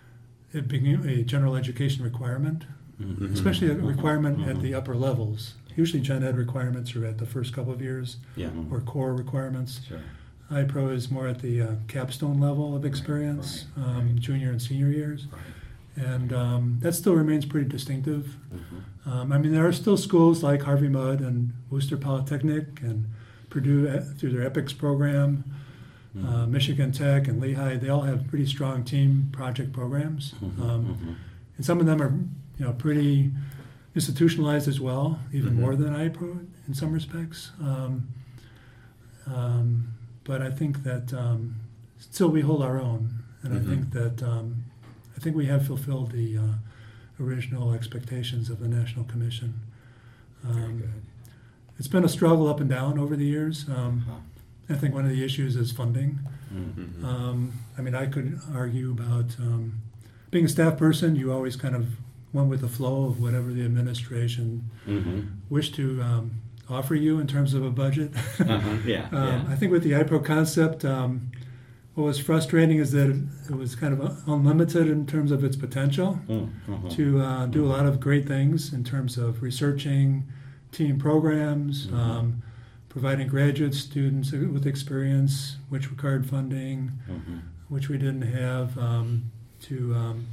it being a general education requirement, Mhm. especially a Mhm. requirement at Mhm. the upper levels. Usually gen ed requirements are at the first couple of years, Yeah. or core requirements. Sure. iPro is more at the uh, capstone level of experience, right, um, right. junior and senior years. Right. And um, that still remains pretty distinctive. Mhm. Um, I mean, there are still schools like Harvey Mudd and Worcester Polytechnic and Purdue uh, through their EPICS program, uh, Mhm. Michigan Tech and Lehigh. They all have pretty strong team project programs. Mhm. Um, Mhm. and some of them are, you know, pretty institutionalized as well, even Mhm. more than iPro in some respects. Um, um, but I think that um, still we hold our own, and Mhm. I think that um, I think we have fulfilled the uh, original expectations of the National Commission. Very Um, good. it's been a struggle up and down over the years. Um, Huh. I think one of the issues is funding. Mhm. Mhm. Um, I mean, I could argue about um, being a staff person. You always kind of went with the flow of whatever the administration Mhm. wished to um, offer you in terms of a budget. Uh-huh. Yeah. um, Yeah. I think with the iPro concept, um, what was frustrating is that it, it was kind of unlimited in terms of its potential Mm. Mhm. to uh, do a lot of great things in terms of researching team programs, Mhm. um, providing graduate students with experience, which required funding, Mhm. which we didn't have, um, to um,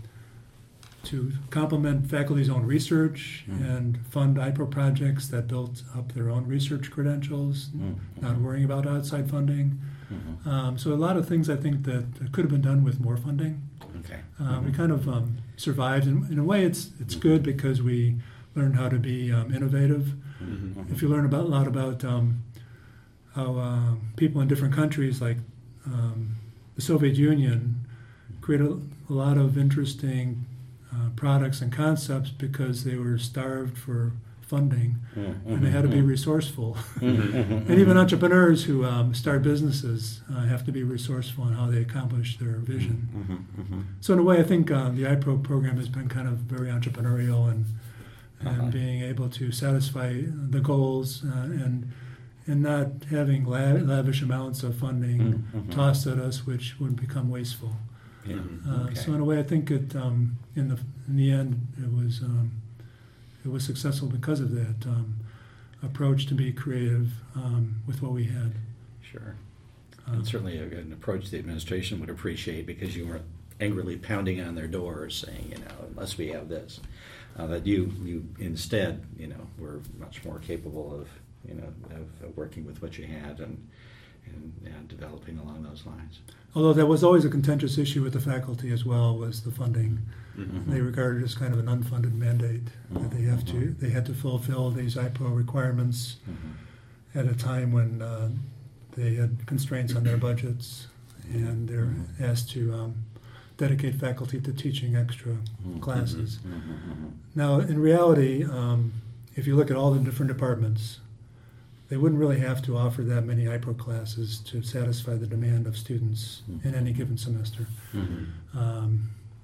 to complement faculty's own research Mhm. and fund iPro projects that built up their own research credentials, Mhm. not worrying about outside funding. Mhm. Um, so a lot of things I think that could have been done with more funding. Okay. Uh, We Mhm. kind of um, survived. In, in a way, it's it's good because we learned how to be um, innovative. Mhm. If you learn about a lot about um, how uh, people in different countries, like um, the Soviet Union, created a, a lot of interesting uh, products and concepts because they were starved for funding Mhm. and they had to be Mhm. resourceful. Mhm. And even entrepreneurs who um, start businesses uh, have to be resourceful in how they accomplish their vision. Mhm. Mhm. So in a way, I think uh, the iPro program has been kind of very entrepreneurial and and Uh-huh. being able to satisfy the goals uh, and and not having la- lavish amounts of funding Mhm. tossed at us, which would become wasteful. Yeah. Uh, Okay. So in a way, I think it um, in the in the end it was um, it was successful because of that um, approach to be creative um, with what we had. Sure. Uh, And certainly a- an approach the administration would appreciate because you weren't angrily pounding on their doors saying, you know, unless we have this. Uh, that you, you instead, you know, were much more capable of, you know, of, of working with what you had and, and, and developing along those lines. Although that was always a contentious issue with the faculty as well, was the funding. Mhm. They regarded it as kind of an unfunded mandate that they have to they had to fulfill these iPro requirements Mhm. at a time when uh, they had constraints on their budgets, and they're asked to um, dedicate faculty to teaching extra Mhm. classes. Mhm. Mhm. Now, in reality, um, if you look at all the different departments, they wouldn't really have to offer that many iPro classes to satisfy the demand of students in any given semester. Mhm. Um,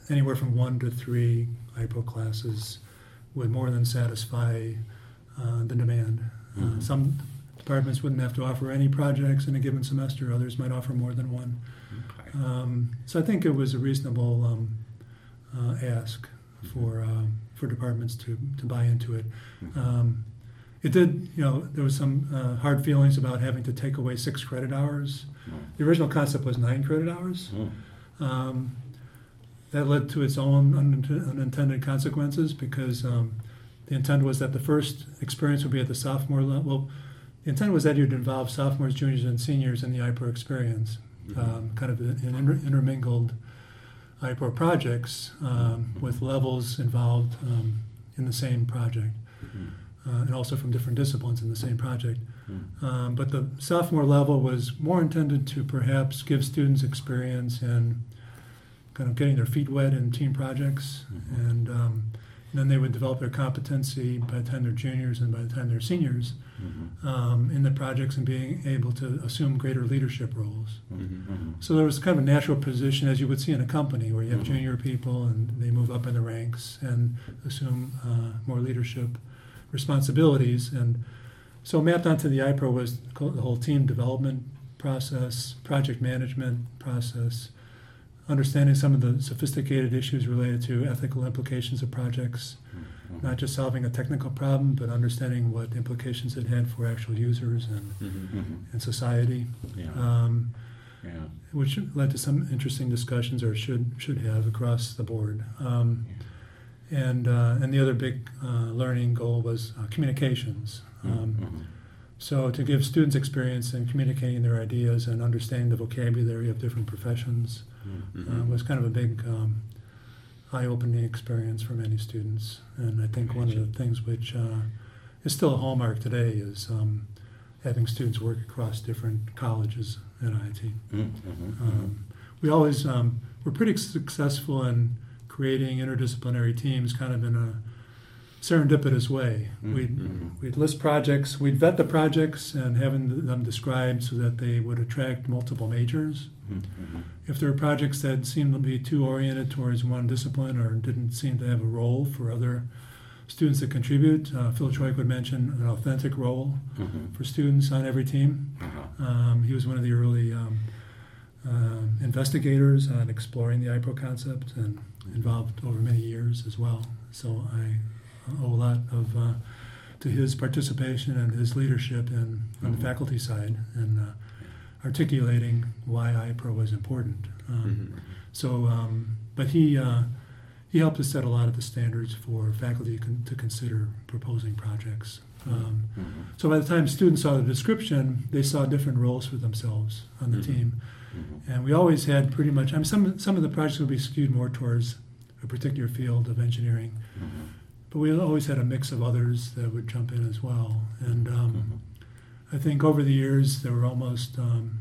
anywhere from one to three I P R O classes would more than satisfy uh, the demand. Mhm. Uh, some departments wouldn't have to offer any projects in a given semester. Others might offer more than one. Okay. Um, so I think it was a reasonable um, uh, ask for uh, for departments to, to buy into it. Mhm. Um, it did, you know, there was some uh, hard feelings about having to take away six credit hours. The original concept was nine credit hours. Mm. Um, that led to its own unint- unintended consequences because um, the intent was that the first experience would be at the sophomore level. Well, the intent was that you'd involve sophomores, juniors, and seniors in the I P R O experience, Mhm. um, kind of in inter- intermingled I P R O projects um, with levels involved um, in the same project, Mhm. uh, and also from different disciplines in the same project. Mm. Um, but the sophomore level was more intended to perhaps give students experience in kind of getting their feet wet in team projects, Mhm. and, um, and then they would develop their competency by the time they're juniors and by the time they're seniors Mhm. um, in the projects and being able to assume greater leadership roles. Mhm. Mhm. So there was kind of a natural position, as you would see in a company, where you have Mhm. junior people and they move up in the ranks and assume uh, more leadership responsibilities. And so mapped onto the I P R O was the whole team development process, project management process, understanding some of the sophisticated issues related to ethical implications of projects, Mhm. not just solving a technical problem, but understanding what implications it had for actual users and, Mhm. Mhm. and society. Yeah. Um, Yeah. which led to some interesting discussions, or should should have, across the board. Um, and uh, and the other big uh, learning goal was uh, communications. Um, Mhm. so to give students experience in communicating their ideas and understanding the vocabulary of different professions Mhm. uh, Mhm. was kind of a big um, eye-opening experience for many students. And I think one of the things which uh, is still a hallmark today is um, having students work across different colleges at I I T. Mhm. Mhm. Um, we always um, were pretty successful in creating interdisciplinary teams, kind of in a serendipitous way. Mhm. We'd Mhm. we'd list projects, we'd vet the projects, and having them described so that they would attract multiple majors. Mhm. Mhm. If there were projects that seemed to be too oriented towards one discipline or didn't seem to have a role for other students to contribute, uh, Phil Troik would mention an authentic role Mhm. for students on every team. Uh-huh. Um, he was one of the early um, uh, investigators on exploring the I P R O concept and involved over many years as well. So I owe a lot of uh, to his participation and his leadership in, on the Mhm. faculty side and uh, articulating why I P R O was important. Um, Mhm. So, um, but he uh, he helped us set a lot of the standards for faculty con- to consider proposing projects. Um, Mhm. so by the time students saw the description, they saw different roles for themselves on the Mhm. team, Mhm. and we always had pretty much. I mean, some some of the projects would be skewed more towards a particular field of engineering, Mhm. but we always had a mix of others that would jump in as well. And um, Mhm. I think over the years there were almost um,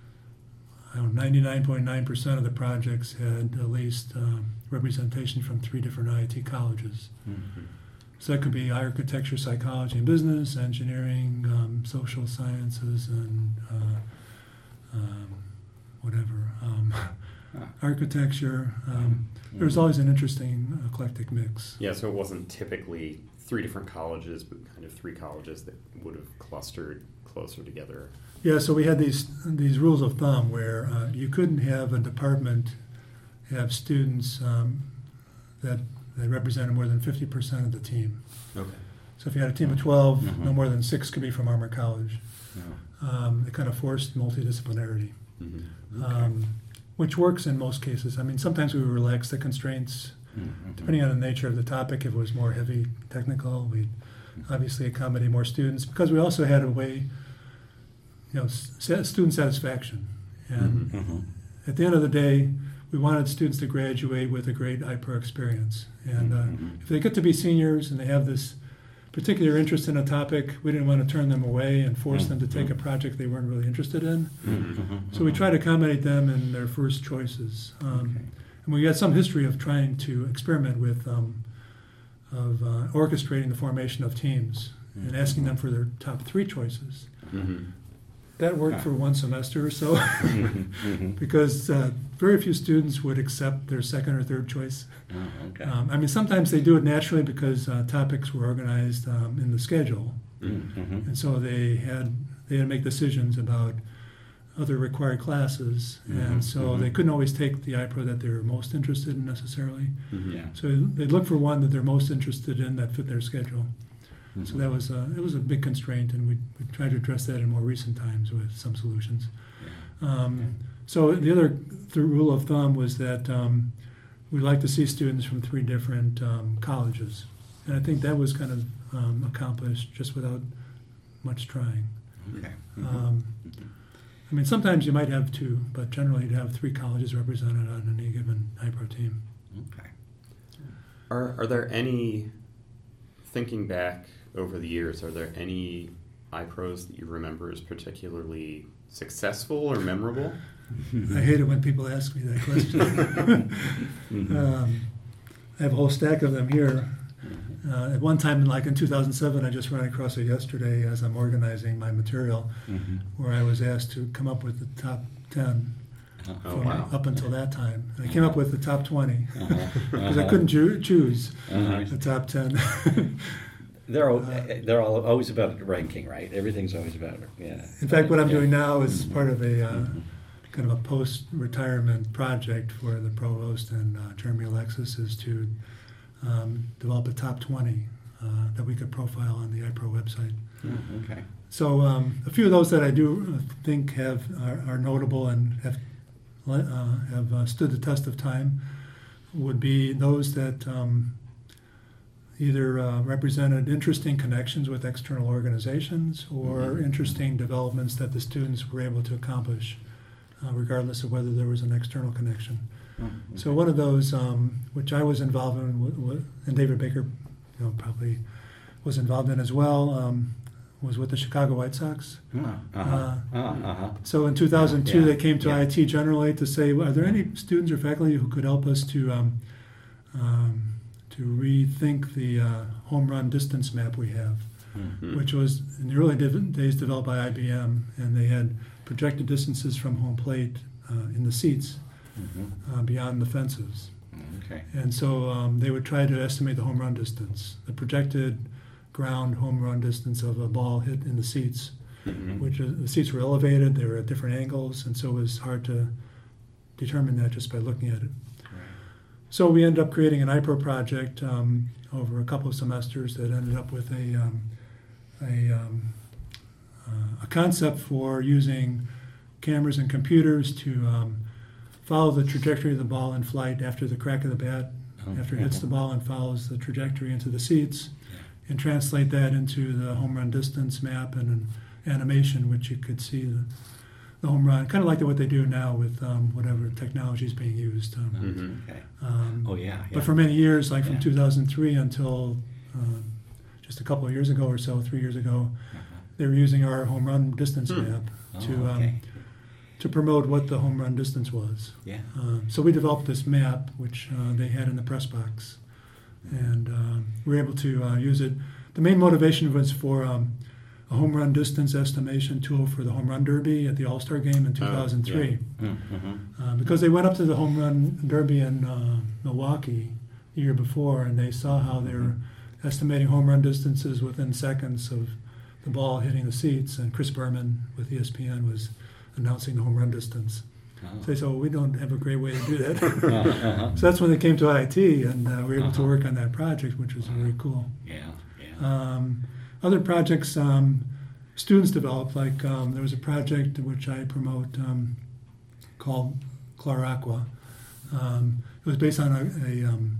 I don't know, ninety-nine point nine percent of the projects had at least um, representation from three different I I T colleges. Mhm. So that could be architecture, psychology, and business, engineering, um, social sciences, and uh, um, whatever. Um, architecture. Um, there was always an interesting eclectic mix. Yeah, so it wasn't typically three different colleges, but kind of three colleges that would have clustered closer together. Yeah, so we had these these rules of thumb where uh, you couldn't have a department have students um, that that represented more than fifty percent of the team. Okay. So if you had a team of twelve, Mhm. no more than six could be from Armour College. Yeah. Um, it kind of forced multidisciplinarity, Mm-hmm. um, which works in most cases. I mean, sometimes we would relax the constraints Mhm. depending on the nature of the topic. If it was more heavy technical, we'd obviously accommodate more students because we also had a way, you know, s- student satisfaction. And Mhm. at the end of the day, we wanted students to graduate with a great I P R O experience. And uh, Mhm. if they get to be seniors and they have this particular interest in a topic, we didn't want to turn them away and force them to take a project they weren't really interested in. Mhm. So we try to accommodate them in their first choices. Um, Okay. And we got some history of trying to experiment with, um, of uh, orchestrating the formation of teams and asking them for their top three choices. Mm-hmm. that worked Huh. for one semester or so, Mhm. because uh, very few students would accept their second or third choice. Oh, okay. Um, I mean, sometimes they do it naturally because uh, topics were organized um, in the schedule, Mhm. and so they had they had to make decisions about other required classes, Mhm, and so mhm. they couldn't always take the iPro that they were most interested in necessarily. Mhm. Yeah. So they look for one that they're most interested in that fit their schedule. So that was a, it was a big constraint, and we, we tried to address that in more recent times with some solutions. Yeah. Um, so the other th- rule of thumb was that um, we like to see students from three different um, colleges, and I think that was kind of um, accomplished just without much trying. Okay. Mhm. Um, I mean, sometimes you might have two, but generally you'd have three colleges represented on any given iPro team. Okay. Are are there any, thinking back over the years, are there any iPros that you remember as particularly successful or memorable? I hate it when people ask me that question. um, I have a whole stack of them here. Uh, at one time, like in two thousand seven, I just ran across it yesterday as I'm organizing my material, Mhm. where I was asked to come up with the top ten Uh, Oh, from wow. up until that time. And I came up with the top twenty uh-huh. because I couldn't choo- choose Uh-huh. the top ten. They're all, Uh, they're all always about ranking, right? Everything's always about yeah. In fact, what I'm Yeah. doing now is part of a uh, Mhm. kind of a post-retirement project for the provost and uh, Jeremy Alexis is to um, develop a top twenty uh, that we could profile on the iPro website. Oh, okay. So um, a few of those that I do think have are, are notable and have uh, have uh, stood the test of time would be those that um, either uh, represented interesting connections with external organizations or Mhm. interesting developments that the students were able to accomplish, uh, regardless of whether there was an external connection. Oh, okay. So one of those, um, which I was involved in, w- w- and David Baker, you know, probably was involved in as well, um, was with the Chicago White Sox. Uh, uh-huh. Uh, uh-huh. So in two thousand two, Yeah, they came to yeah. I T generally to say, are there any students or faculty who could help us to um, um, to rethink the uh, home run distance map we have, Mhm. which was in the early div- days developed by I B M, and they had projected distances from home plate uh, in the seats Mhm. uh, beyond the fences. Okay. And so um, they would try to estimate the home run distance, the projected ground home run distance of a ball hit in the seats, Mhm. which uh, the seats were elevated, they were at different angles, and so it was hard to determine that just by looking at it. Right. So we ended up creating an iPro project um, over a couple of semesters that ended up with a um, a, um, uh, a concept for using cameras and computers to um, follow the trajectory of the ball in flight after the crack of the bat, Oh, after it hits uh-huh. the ball and follows the trajectory into the seats, and translate that into the home run distance map and an animation, which you could see the, the home run, kind of like what they do now with um, whatever technology is being used. Um, Mhm. Okay. um, Oh, yeah. yeah. but for many years, like from Yeah. two thousand three until uh, just a couple of years ago or so, three years ago, Uh-huh. they were using our home run distance Hmm. map Oh, to um, okay. to promote what the home run distance was. Yeah. Um, so we developed this map, which uh, they had in the press box, and um, we were able to uh, use it. The main motivation was for um, a home run distance estimation tool for the home run derby at the All Star game in two thousand three. Mm-hmm. Uh, because they went up to the home run derby in uh, Milwaukee the year before, and they saw how they were estimating home run distances within seconds of the ball hitting the seats. And Chris Berman with E S P N was announcing the home run distance. Oh. So they said, well, we don't have a great way to do that. Uh-huh. So that's when they came to I T, and uh, we were able to Uh-huh. work on that project, which was very cool. Yeah. Yeah. Um, other projects um, students developed, like um, there was a project which I promote um, called Claraqua. Um, it was based on a, a um,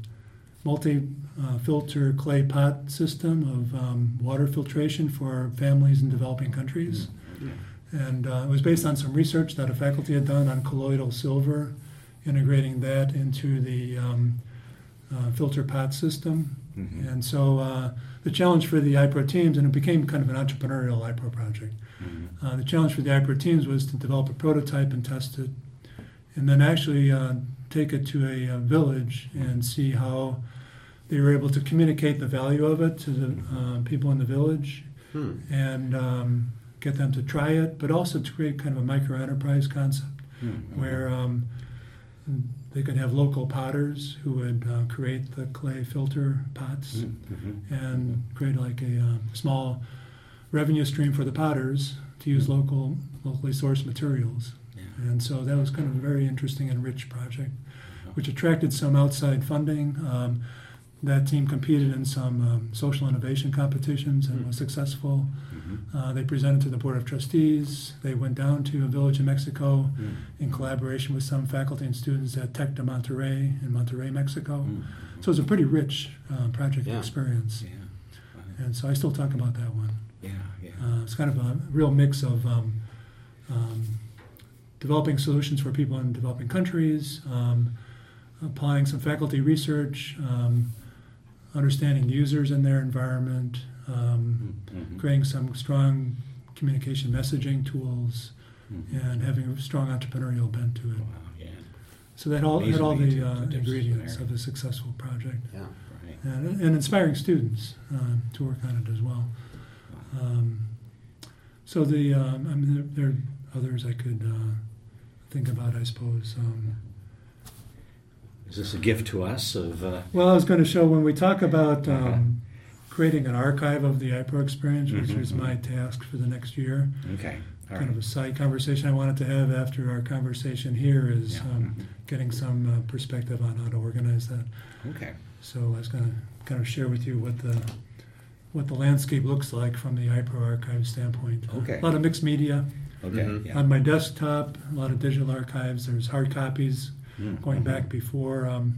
multi-filter clay pot system of um, water filtration for families in developing countries. And uh, it was based on some research that a faculty had done on colloidal silver, integrating that into the um, uh, filter pot system. Mhm. And so uh, the challenge for the iPro teams, and it became kind of an entrepreneurial iPro project, Mhm. uh, the challenge for the iPro teams was to develop a prototype and test it, and then actually uh, take it to a, a village and see how they were able to communicate the value of it to the uh, people in the village, Hmm. and um, get them to try it, but also to create kind of a micro-enterprise concept Mm-hmm. where um, they could have local potters who would uh, create the clay filter pots Mm-hmm. and create like a um, small revenue stream for the potters to use local, locally sourced materials. Yeah. And so that was kind of a very interesting and rich project, which attracted some outside funding. Um, that team competed in some um, social innovation competitions and was successful. Mm-hmm. Uh, they presented to the Board of Trustees. They went down to a village in Mexico Mm. in collaboration with some faculty and students at Tec de Monterrey in Monterrey, Mexico. Mm. So it was a pretty rich uh, project Yeah. experience. Yeah. Wow. And so I still talk about that one. Yeah. Yeah. Uh, it's kind of a real mix of um, um, developing solutions for people in developing countries, um, applying some faculty research, um, understanding users in their environment, um, Mm-hmm. creating some strong communication messaging tools, Mhm. and having a strong entrepreneurial bent to it. Wow. Yeah. So that all had Amazing all to get the to- uh, to dip ingredients there. of a successful project, Yeah. Right. and, and inspiring students uh, to work on it as well. Wow. Um, so the um, I mean there, there are others I could uh, think about, I suppose. Um, Is this a gift to us of? Uh, well, I was going to show when we talk about um, Uh-huh. creating an archive of the iPro experience, which Mhm, is mhm. my task for the next year. okay. All Kind right. of a side conversation I wanted to have after our conversation here is Yeah. um, Mhm. getting some uh, perspective on how to organize that. Okay. So I was going to kind of share with you what the what the landscape looks like from the iPro archive standpoint. Uh, Okay. a lot of mixed media. Okay. Mhm. Yeah. On my desktop, a lot of digital archives. There's hard copies Mm, going mhm. back before um,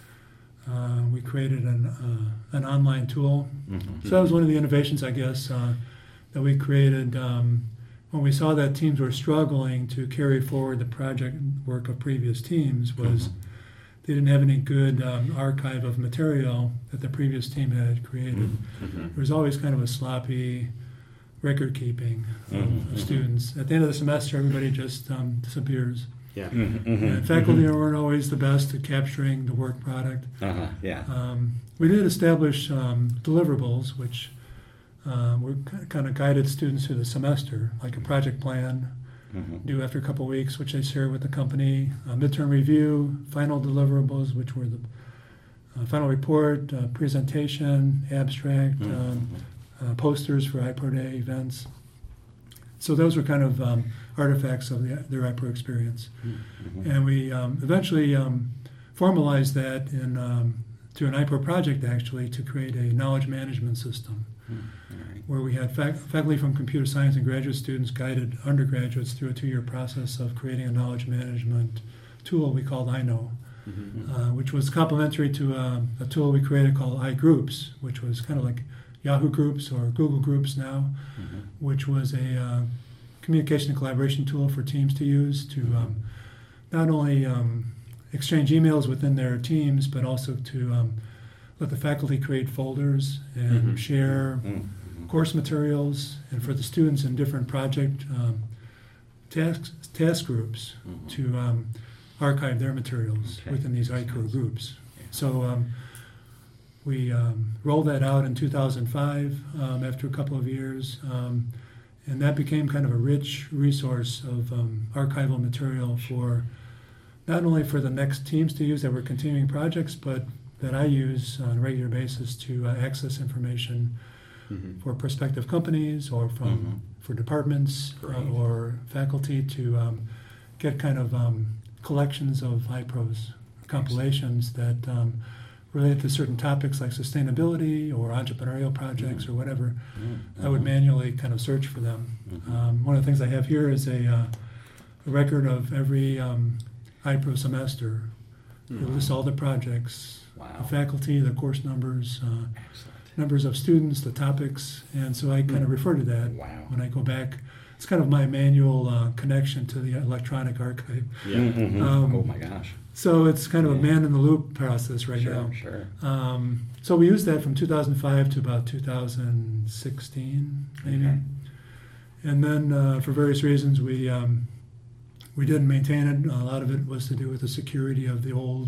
uh, we created an uh, an online tool. Mhm. So that was one of the innovations, I guess, uh, that we created um, when we saw that teams were struggling to carry forward the project work of previous teams. Was Mhm. they didn't have any good um, archive of material that the previous team had created. Mhm. There was always kind of a sloppy record keeping of, Mhm, of mhm. students. At the end of the semester, everybody just um, disappears. Yeah. Mhm, mhm, And faculty mhm. weren't always the best at capturing the work product. Uh-huh. Yeah. Um, we did establish um, deliverables, which uh, were kind of guided students through the semester, like a project plan Mhm. due after a couple of weeks, which they share with the company, a midterm review, final deliverables, which were the uh, final report, uh, presentation, abstract, Mhm. um, uh, posters for iPro Day events. So those were kind of um, artifacts of the, their iPro experience. Mhm. And we um, eventually um, formalized that in um, to an iPro project, actually, to create a knowledge management system Mhm. All right. where we had fac- faculty from computer science and graduate students guided undergraduates through a two-year process of creating a knowledge management tool we called iKnow, Mhm. uh, which was complementary to um, a tool we created called iGroups, which was kind of like Yahoo Groups or Google Groups now, Mhm. which was a uh, communication and collaboration tool for teams to use to um, not only um, exchange emails within their teams, but also to um, let the faculty create folders and Mhm. share Mhm. course materials, and for the students in different project um, task, task groups Mhm. to um, archive their materials Okay. within these iCro groups. So um, we um, rolled that out in two thousand five um, after a couple of years, um, and that became kind of a rich resource of um, archival material for not only for the next teams to use that were continuing projects, but that I use on a regular basis to uh, access information Mhm. for prospective companies or from Mhm. for departments uh, Great. or faculty to um, get kind of um, collections of iPros, compilations that um, relate to certain topics like sustainability or entrepreneurial projects Mhm. or whatever. Mhm. I would manually kind of search for them. Mhm. Um, one of the things I have here is a, uh, a record of every um, iPro semester. It Mhm. lists all the projects, the Wow. faculty, the course numbers, uh, Excellent. numbers of students, the topics, and so I kind of refer to that Wow. when I go back. It's kind of my manual uh, connection to the electronic archive. Yeah. Mhm. Um, Oh my gosh. So it's kind of a Yeah. man in the loop process right Sure. now. Sure. Um, so we used that from two thousand five to about two thousand sixteen, maybe. Okay. And then uh, for various reasons, we um, we didn't maintain it. A lot of it was to do with the security of the old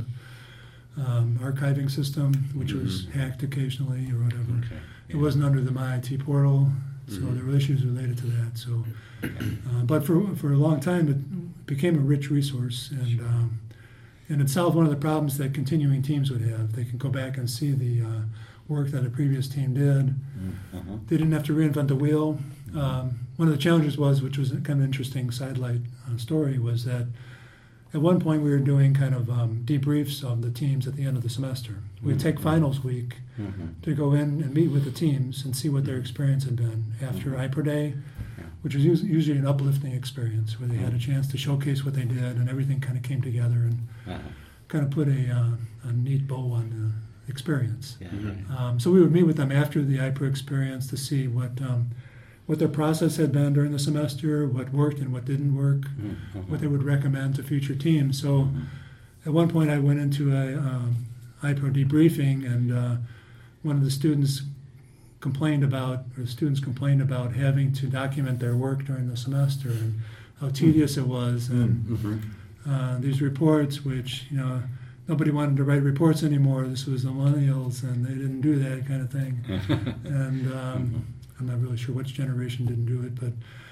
um, archiving system, which was Mhm. hacked occasionally or whatever. Okay. It wasn't under the MyIT portal, So Mhm. there were issues related to that. So, uh, but for for a long time, it became a rich resource, and um, and it solved one of the problems that continuing teams would have. They can go back and see the uh, work that a previous team did. Uh-huh. They didn't have to reinvent the wheel. Um, one of the challenges was, which was a kind of interesting sidelight uh, story, was that at one point we were doing kind of um, debriefs of the teams at the end of the semester. We'd take Mhm. finals week Mhm. to go in and meet with the teams and see what their experience had been after Mhm. I P R O Day, Yeah. which was us- usually an uplifting experience where they had a chance to showcase what they did and everything kind of came together and Uh-huh. kind of put a, uh, a neat bow on the experience. Yeah. Mhm. Um, so we would meet with them after the I P R O experience to see what um, what their process had been during the semester, what worked and what didn't work, Mhm. what they would recommend to future teams. So Mhm. at one point I went into a um, I P R O debriefing, and uh, one of the students complained about, or the students complained about having to document their work during the semester and how tedious it was. And Mhm. uh, these reports, which, you know, nobody wanted to write reports anymore. This was the millennials, and they didn't do that kind of thing. And um, I'm not really sure which generation didn't do it, but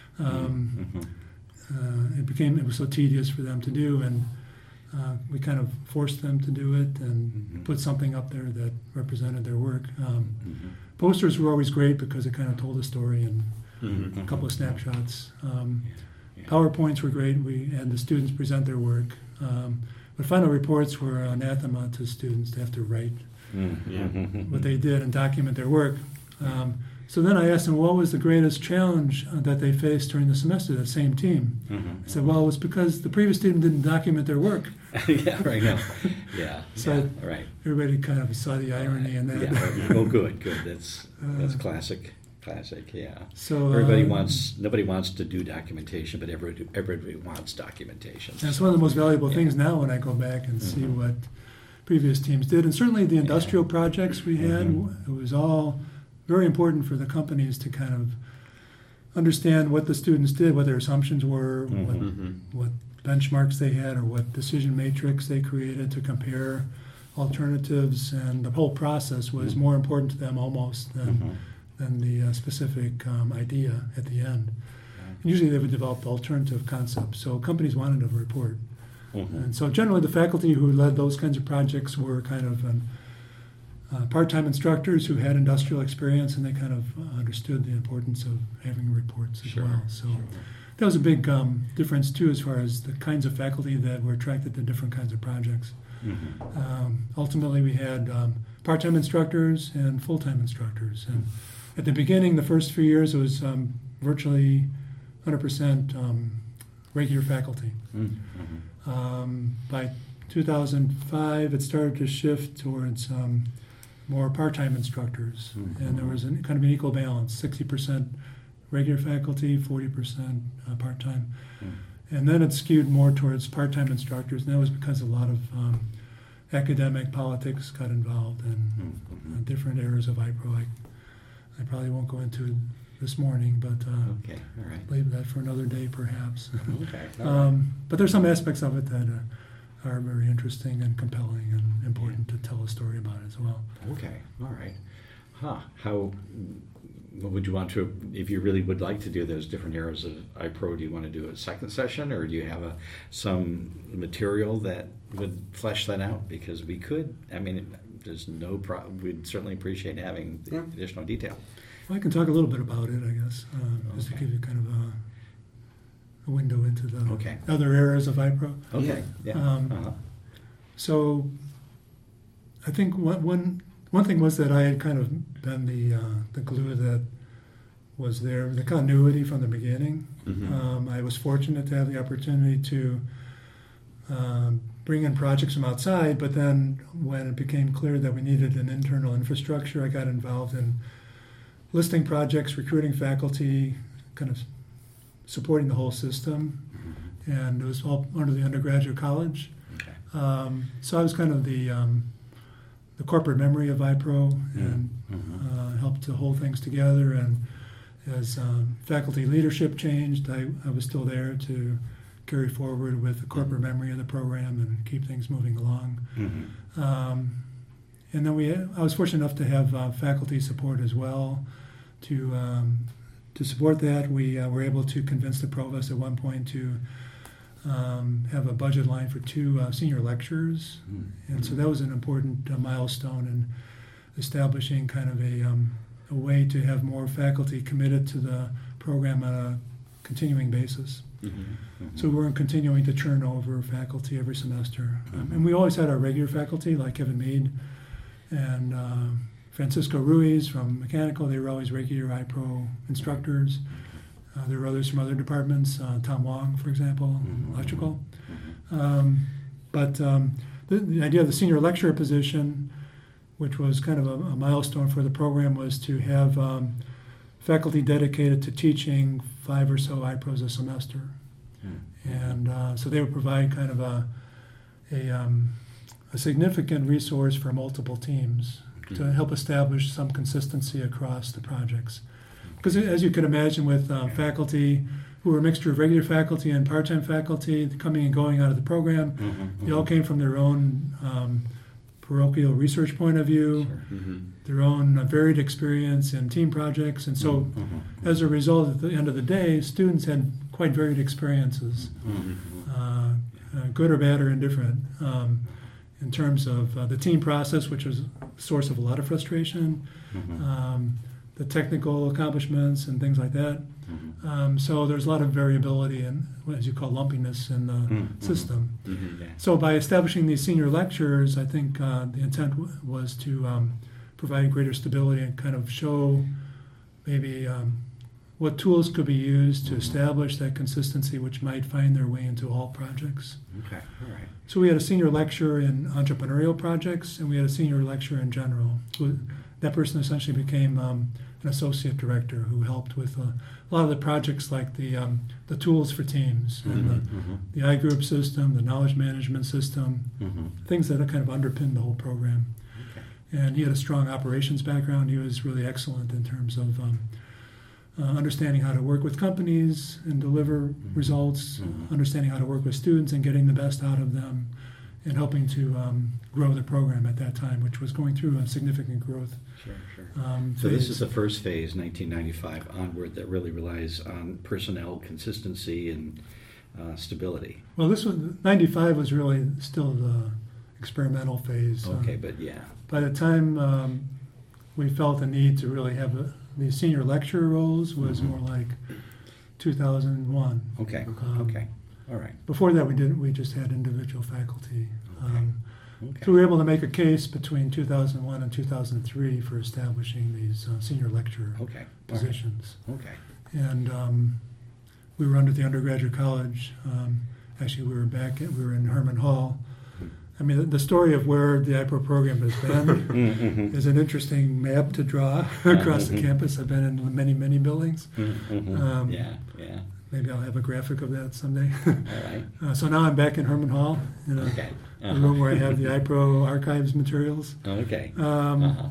um, Mhm. uh, it became it was so tedious for them to do, and uh, we kind of forced them to do it and Mhm. put something up there that represented their work. Um, Mhm. posters were always great because it kind of told a story and Mhm. a couple of snapshots. Um, Yeah. PowerPoints were great. We had the students present their work. Um, but final reports were anathema to students to have to write Mhm. Yeah. Mhm. what they did and document their work. Um, so then I asked them, what was the greatest challenge uh, that they faced during the semester, that same team? Mhm. I said, well, it's because the previous team didn't document their work. Yeah, right now. Yeah. So- yeah, right. Everybody kind of saw the irony in that. Yeah. Oh, good, good. That's that's Uh, classic. Classic. Yeah. So Everybody uh, wants. Nobody wants to do documentation, but everybody everybody wants documentation. That's one of the most valuable Yeah. things now when I go back and see Mhm. what previous teams did. And certainly the industrial projects we had, Mhm. it was all very important for the companies to kind of understand what the students did, what their assumptions were, what, Mhm. Mhm. what benchmarks they had, or what decision matrix they created to compare alternatives. And the whole process was Mhm. more important to them almost than, Mhm. than the uh, specific um, idea at the end. And usually they would develop alternative concepts. So companies wanted a report. Mhm. And so generally the faculty who led those kinds of projects were kind of um, uh, part-time instructors who had industrial experience, and they kind of uh, understood the importance of having reports as Sure, well. So sure. that was a big um, difference too, as far as the kinds of faculty that were attracted to different kinds of projects. Mhm. Um, ultimately, we had um, part-time instructors and full-time instructors. And at the beginning, the first few years, it was um, virtually one hundred percent um, regular faculty. Mhm. Um, by two thousand five, it started to shift towards um, more part-time instructors, Mhm. and there was an, kind of an equal balance: sixty percent regular faculty, forty percent uh, part-time. Mhm. And then it skewed more towards part-time instructors, and that was because a lot of um, academic politics got involved in uh, Mhm. different areas of I P R O. I, I probably won't go into this morning, but uh, Okay. All right. leave that for another day, perhaps. Okay. all right. Um, but there's some aspects of it that uh, are very interesting and compelling and important to tell a story about as well. Okay, all right. Huh. How, what would you want to, if you really would like to do those different areas of I P R O, do you want to do a second session, or do you have a, some material that would flesh that out? Because we could, I mean, there's no problem, we'd certainly appreciate having the Yeah. additional detail. Well, I can talk a little bit about it, I guess, uh, just to Okay. give you kind of a, a window into the Okay. other areas of I P R O. Okay, yeah. Um, Uh-huh. So I think one, one, one thing was that I had kind of been the, uh, the glue that was there, the continuity from the beginning. Mhm. Um, I was fortunate to have the opportunity to um, bring in projects from outside, but then when it became clear that we needed an internal infrastructure, I got involved in listing projects, recruiting faculty, kind of supporting the whole system, Mhm. and it was all under the undergraduate college. Okay. Um, so I was kind of the um, the corporate memory of I P R O, and Mhm. uh, helped to hold things together. And as um, faculty leadership changed, I, I was still there to carry forward with the corporate memory of the program and keep things moving along. Mhm. Um, and then we, I was fortunate enough to have uh, faculty support as well to um, to support that, we uh, were able to convince the provost at one point to um, have a budget line for two uh, senior lecturers. Mm-hmm. And so that was an important uh, milestone in establishing kind of a, um, a way to have more faculty committed to the program on a continuing basis. Mm-hmm. Mm-hmm. So we weren't continuing to churn over faculty every semester. Mm-hmm. Um, and we always had our regular faculty, like Kevin Mead and uh, Francisco Ruiz from Mechanical. They were always regular iPro instructors. Uh, there were others from other departments, uh, Tom Wong, for example, mm-hmm. electrical. Mm-hmm. Um, but um, the, the idea of the senior lecturer position, which was kind of a, a milestone for the program, was to have um, faculty dedicated to teaching five or so iPros a semester. Mm-hmm. And uh, so they would provide kind of a, a, um, a significant resource for multiple teams mm-hmm. to help establish some consistency across the projects. Because as you can imagine with uh, faculty who were a mixture of regular faculty and part-time faculty coming and going out of the program, mm-hmm, mm-hmm. they all came from their own um, parochial research point of view, sure. mm-hmm. their own uh, varied experience in team projects. And so mm-hmm. as a result, at the end of the day, students had quite varied experiences, mm-hmm. uh, uh, good or bad or indifferent, um, in terms of uh, the team process, which was a source of a lot of frustration, mm-hmm. um, the technical accomplishments and things like that. Mm-hmm. Um, so there's a lot of variability and, as you call, lumpiness in the mm-hmm. system. Mm-hmm. Yeah. So by establishing these senior lectures, I think uh, the intent w- was to um, provide greater stability and kind of show maybe um, what tools could be used to mm-hmm. establish that consistency, which might find their way into all projects. Okay, all right. So we had a senior lecturer in entrepreneurial projects, and we had a senior lecturer in general. That person essentially became um, an associate director who helped with uh, a lot of the projects like the um, the tools for teams mm-hmm, and the, mm-hmm. the iGroup system, the knowledge management system, mm-hmm. things that kind of underpin the whole program. Okay. And he had a strong operations background. He was really excellent in terms of um, uh, understanding how to work with companies and deliver mm-hmm. results, mm-hmm. understanding how to work with students and getting the best out of them, and helping to um, grow the program at that time, which was going through a significant growth. Sure, sure. Um, so this is the first phase, nineteen ninety-five onward, that really relies on personnel consistency and uh, stability. Well, this was ninety-five was really still the experimental phase. Okay, um, but yeah. By the time um, we felt the need to really have a, these senior lecturer roles was mm-hmm. more like two thousand one. Okay. Um, okay. All right. Before that, we didn't. We just had individual faculty. Okay. Um, okay. So we were able to make a case between two thousand one and two thousand three for establishing these uh, senior lecturer okay. positions. Right. Okay. And um, we were under the undergraduate college. Um, actually, we were back. At, we were in Herman Hall. I mean, the, the story of where the iPro program has been mm-hmm. is an interesting map to draw across mm-hmm. the campus. I've been in many, many buildings. Mm-hmm. Um, yeah. Yeah. Maybe I'll have a graphic of that someday. All right. Uh, so now I'm back in Herman Hall, in a, okay. uh-huh. a room where I have the iPro archives materials. Okay. Um, uh-huh.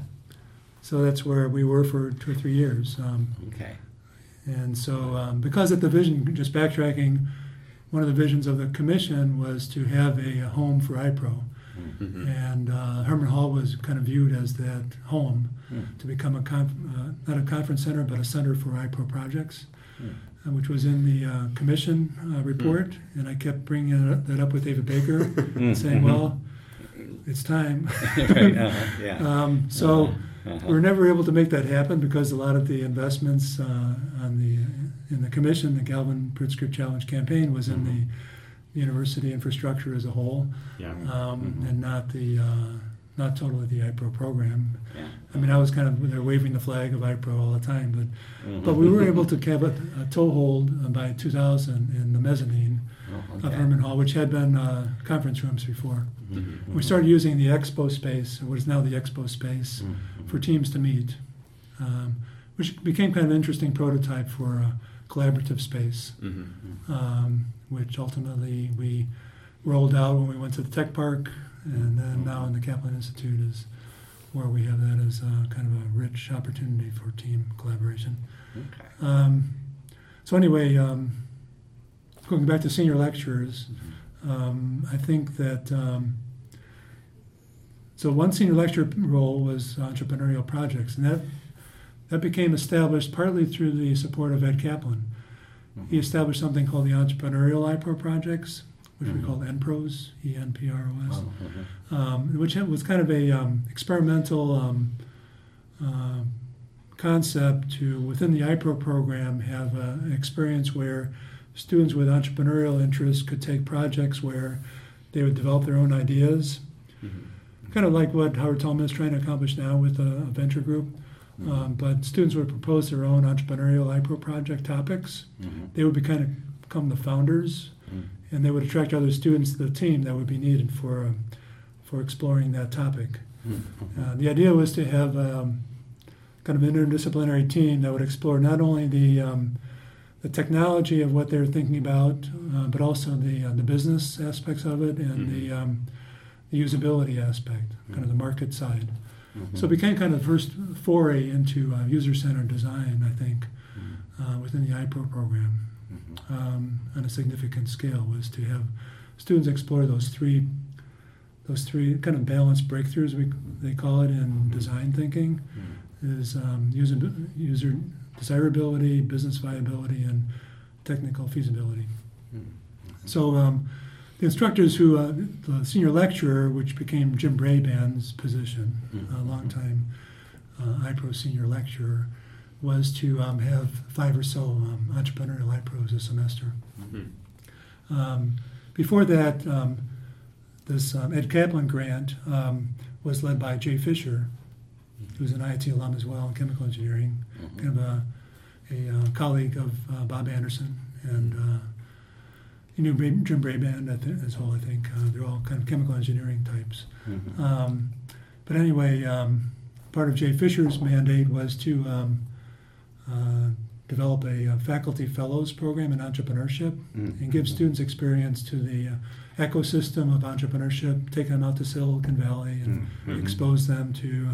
So that's where we were for two or three years. Um, okay. And so um, because at the vision, just backtracking, one of the visions of the commission was to have a, a home for iPro. Mm-hmm. And uh, Herman Hall was kind of viewed as that home mm. to become a, conf- uh, not a conference center, but a center for iPro projects. Mm. Uh, which was in the uh, commission uh, report, mm. and I kept bringing it up, that up with David Baker, and saying, well, it's time. right, uh-huh, yeah. um, so uh-huh, uh-huh. we were never able to make that happen because a lot of the investments uh, on the in the commission, the Galvin Pritzker Challenge campaign, was in mm-hmm. the university infrastructure as a whole, yeah. um, mm-hmm. and not the uh, not totally the iPro program. Yeah. I mean, I was kind of there waving the flag of iPro all the time, but mm-hmm. but we were able to have a, a toehold by two thousand in the mezzanine oh, okay. of Herman Hall, which had been uh, conference rooms before. Mm-hmm. We started using the expo space, what is now the expo space, mm-hmm. for teams to meet, um, which became kind of an interesting prototype for a collaborative space, mm-hmm. um, which ultimately we rolled out when we went to the Tech Park, and then now in the Kaplan Institute is where we have that as uh, kind of a rich opportunity for team collaboration. Okay. Um, so anyway, um, going back to senior lecturers, um, I think that um, so one senior lecturer role was entrepreneurial projects, and that that became established partly through the support of Ed Kaplan. Mm-hmm. He established something called the Entrepreneurial iPro Projects, which Mhm. we call N P R O S, E N P R O S, Oh, mhm. um, which was kind of a um, experimental um, uh, concept to, within the iPro program, have uh, an experience where students with entrepreneurial interests could take projects where they would develop their own ideas, Mhm. kind of like what Howard Tolman is trying to accomplish now with a, a venture group. Mhm. Um, but students would propose their own entrepreneurial iPro project topics. Mhm. They would be kind of become the founders, Mhm. and they would attract other students to the team that would be needed for uh, for exploring that topic. Mhm. Uh, the idea was to have um, kind of an interdisciplinary team that would explore not only the um, the technology of what they're thinking about, uh, but also the uh, the business aspects of it and Mhm. the, um, the usability aspect, kind of the market side. Mhm. So it became kind of the first foray into uh, user-centered design, I think, Mhm. uh, within the iPro program. Mhm. Um, on a significant scale was to have students explore those three those three kind of balanced breakthroughs, we they call it in design thinking, Mhm. is um, user user desirability, business viability, and technical feasibility. Mhm. So um, the instructors who, uh, the senior lecturer, which became Jim Braband's position, Mhm. a longtime uh, iPro senior lecturer, was to um, have five or so um, entrepreneurial iPros a semester. Mhm. Um, before that, um, this um, Ed Kaplan grant um, was led by Jay Fisher, who's an I I T alum as well in chemical engineering, Mhm. kind of a, a uh, colleague of uh, Bob Anderson, and uh, he knew Bra- Jim Braband I thi- as well, I think. Uh, they're all kind of chemical engineering types. Mhm. Um, but anyway, um, part of Jay Fisher's mandate was to um, uh, develop a, uh faculty fellows program in entrepreneurship Mhm. and give students experience to the uh, ecosystem of entrepreneurship, take them out to Silicon Valley and Mhm. expose them to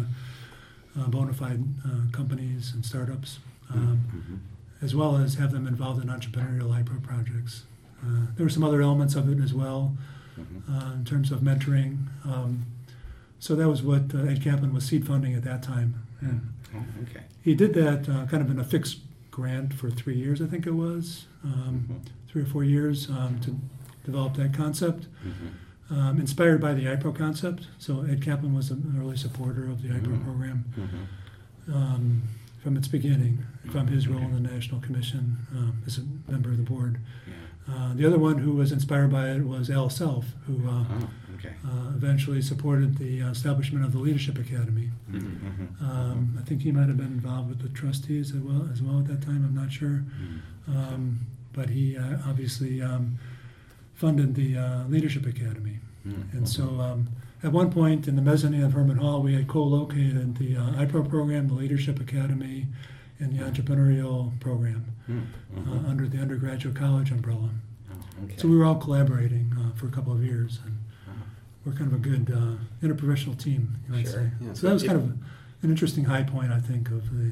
uh, bona fide uh, companies and startups, um, Mhm. as well as have them involved in entrepreneurial iPro projects. Uh, there were some other elements of it as well Mhm. uh, in terms of mentoring. Um, so that was what uh, Ed Kaplan was seed funding at that time. And Oh, okay. he did that uh, kind of in a fixed grant for three years, I think it was, um, Mhm. three or four years um, to develop that concept, Mhm. um, inspired by the iPro concept. So Ed Kaplan was an early supporter of the iPro Mhm. program Mhm. um, from its beginning, from his role in the National Commission um, as a member of the board. Yeah. Uh, the other one who was inspired by it was Al Self, who uh, Oh, okay. uh, eventually supported the uh, establishment of the Leadership Academy. Mhm. Mhm. Um, I think he might have been involved with the trustees as well, as well at that time. I'm not sure, Mhm. um, but he uh, obviously um, funded the uh, Leadership Academy. Mhm. And so, um, at one point in the mezzanine of Herman Hall, we had co-located the uh, iPro program, the Leadership Academy, and the Entrepreneurial program Mhm. uh, Mhm. under the undergraduate college umbrella. Oh, okay. So we were all collaborating uh, for a couple of years, and Oh. we're kind of a good uh, interprofessional team, you might Sure. say. Yeah, so so that was it- kind of an interesting high point, I think, of the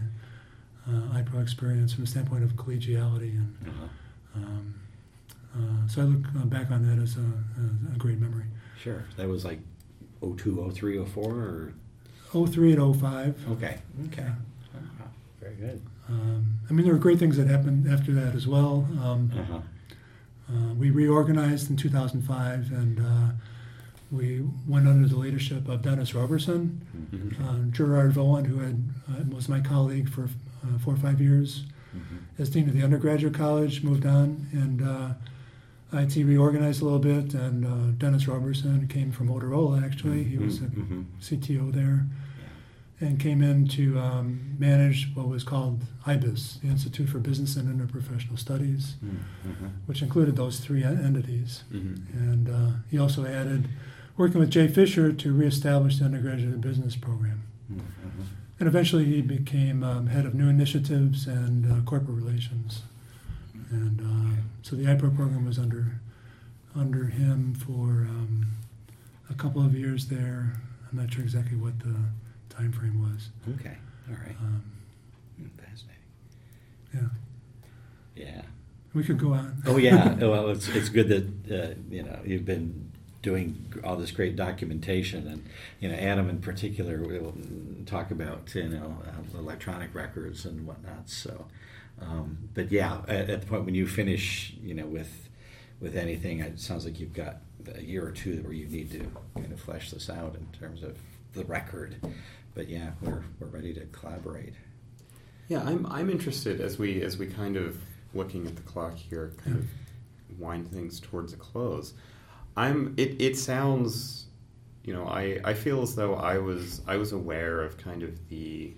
uh, iPro experience from the standpoint of collegiality. And Uh-huh. um, uh, so I look uh, back on that as a, a, a great memory. Sure. That was like oh two, oh three, oh four, or oh three and oh five. okay. Okay. Yeah. Oh, wow. Very good. Um, I mean, there were great things that happened after that as well. Um, Uh-huh. uh, we reorganized in two thousand five, and uh, we went under the leadership of Dennis Roberson. Mhm. Uh, Gerard Vaughan, who had, uh, was my colleague for uh, four or five years Mhm. as dean of the undergraduate college, moved on, and uh, I T reorganized a little bit, and uh, Dennis Roberson came from Motorola, actually. He was the Mhm. C T O there, Yeah. and came in to um, manage what was called I B I S, the Institute for Business and Interprofessional Studies, Mhm. which included those three en- entities. Mhm. And uh, he also added working with Jay Fisher to reestablish the undergraduate business program. Mhm. And eventually he became um, head of new initiatives and uh, corporate relations. And uh, so the iPro program was under under him for um, a couple of years there. I'm not sure exactly what the time frame was. Okay. All right. Um, Mm, Fascinating. yeah, Yeah. we could go on. Oh yeah. Well, it's it's good that uh, you know you've been doing all this great documentation, and you know, Adam in particular will talk about you know uh, electronic records and whatnot. So, um, but yeah, at, at the point when you finish, you know, with with anything, it sounds like you've got a year or two where you need to kind of flesh this out in terms of the record. But yeah, we're we're ready to collaborate. Yeah, I'm I'm interested as we as we kind of looking at the clock here, kind of wind things towards a close. I'm it, it sounds, you know, I, I feel as though I was I was aware of kind of the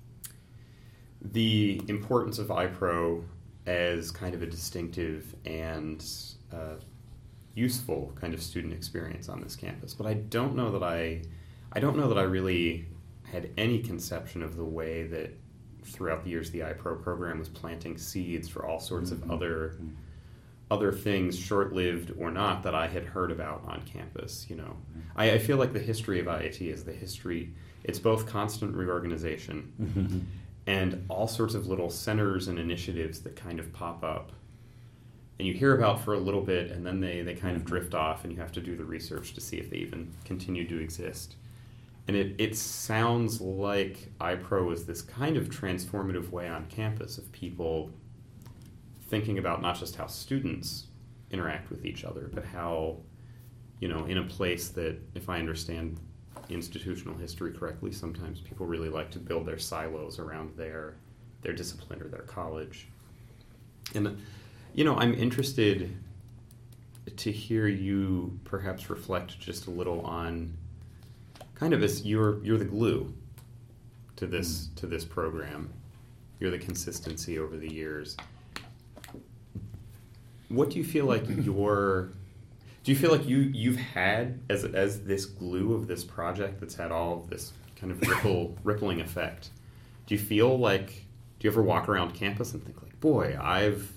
the importance of iPro as kind of a distinctive and uh, useful kind of student experience on this campus, but I don't know that I I don't know that I really had any conception of the way that throughout the years the iPro program was planting seeds for all sorts mm-hmm. of other mm-hmm. other things, short-lived or not, that I had heard about on campus. You know, I, I feel like the history of I A T is the history. It's both constant reorganization mm-hmm. and all sorts of little centers and initiatives that kind of pop up, and you hear about for a little bit, and then they, they kind of drift off, and you have to do the research to see if they even continue to exist. And it, it sounds like iPro is this kind of transformative way on campus of people thinking about not just how students interact with each other, but how, you know, in a place that, if I understand institutional history correctly, sometimes people really like to build their silos around their their discipline or their college. And, you know, I'm interested to hear you perhaps reflect just a little on kind of as you're you're the glue to this to this program. You're the consistency over the years. What do you feel like your do you feel like you you've had as as this glue of this project that's had all of this kind of ripple rippling effect? Do you feel like do you ever walk around campus and think like, boy, I've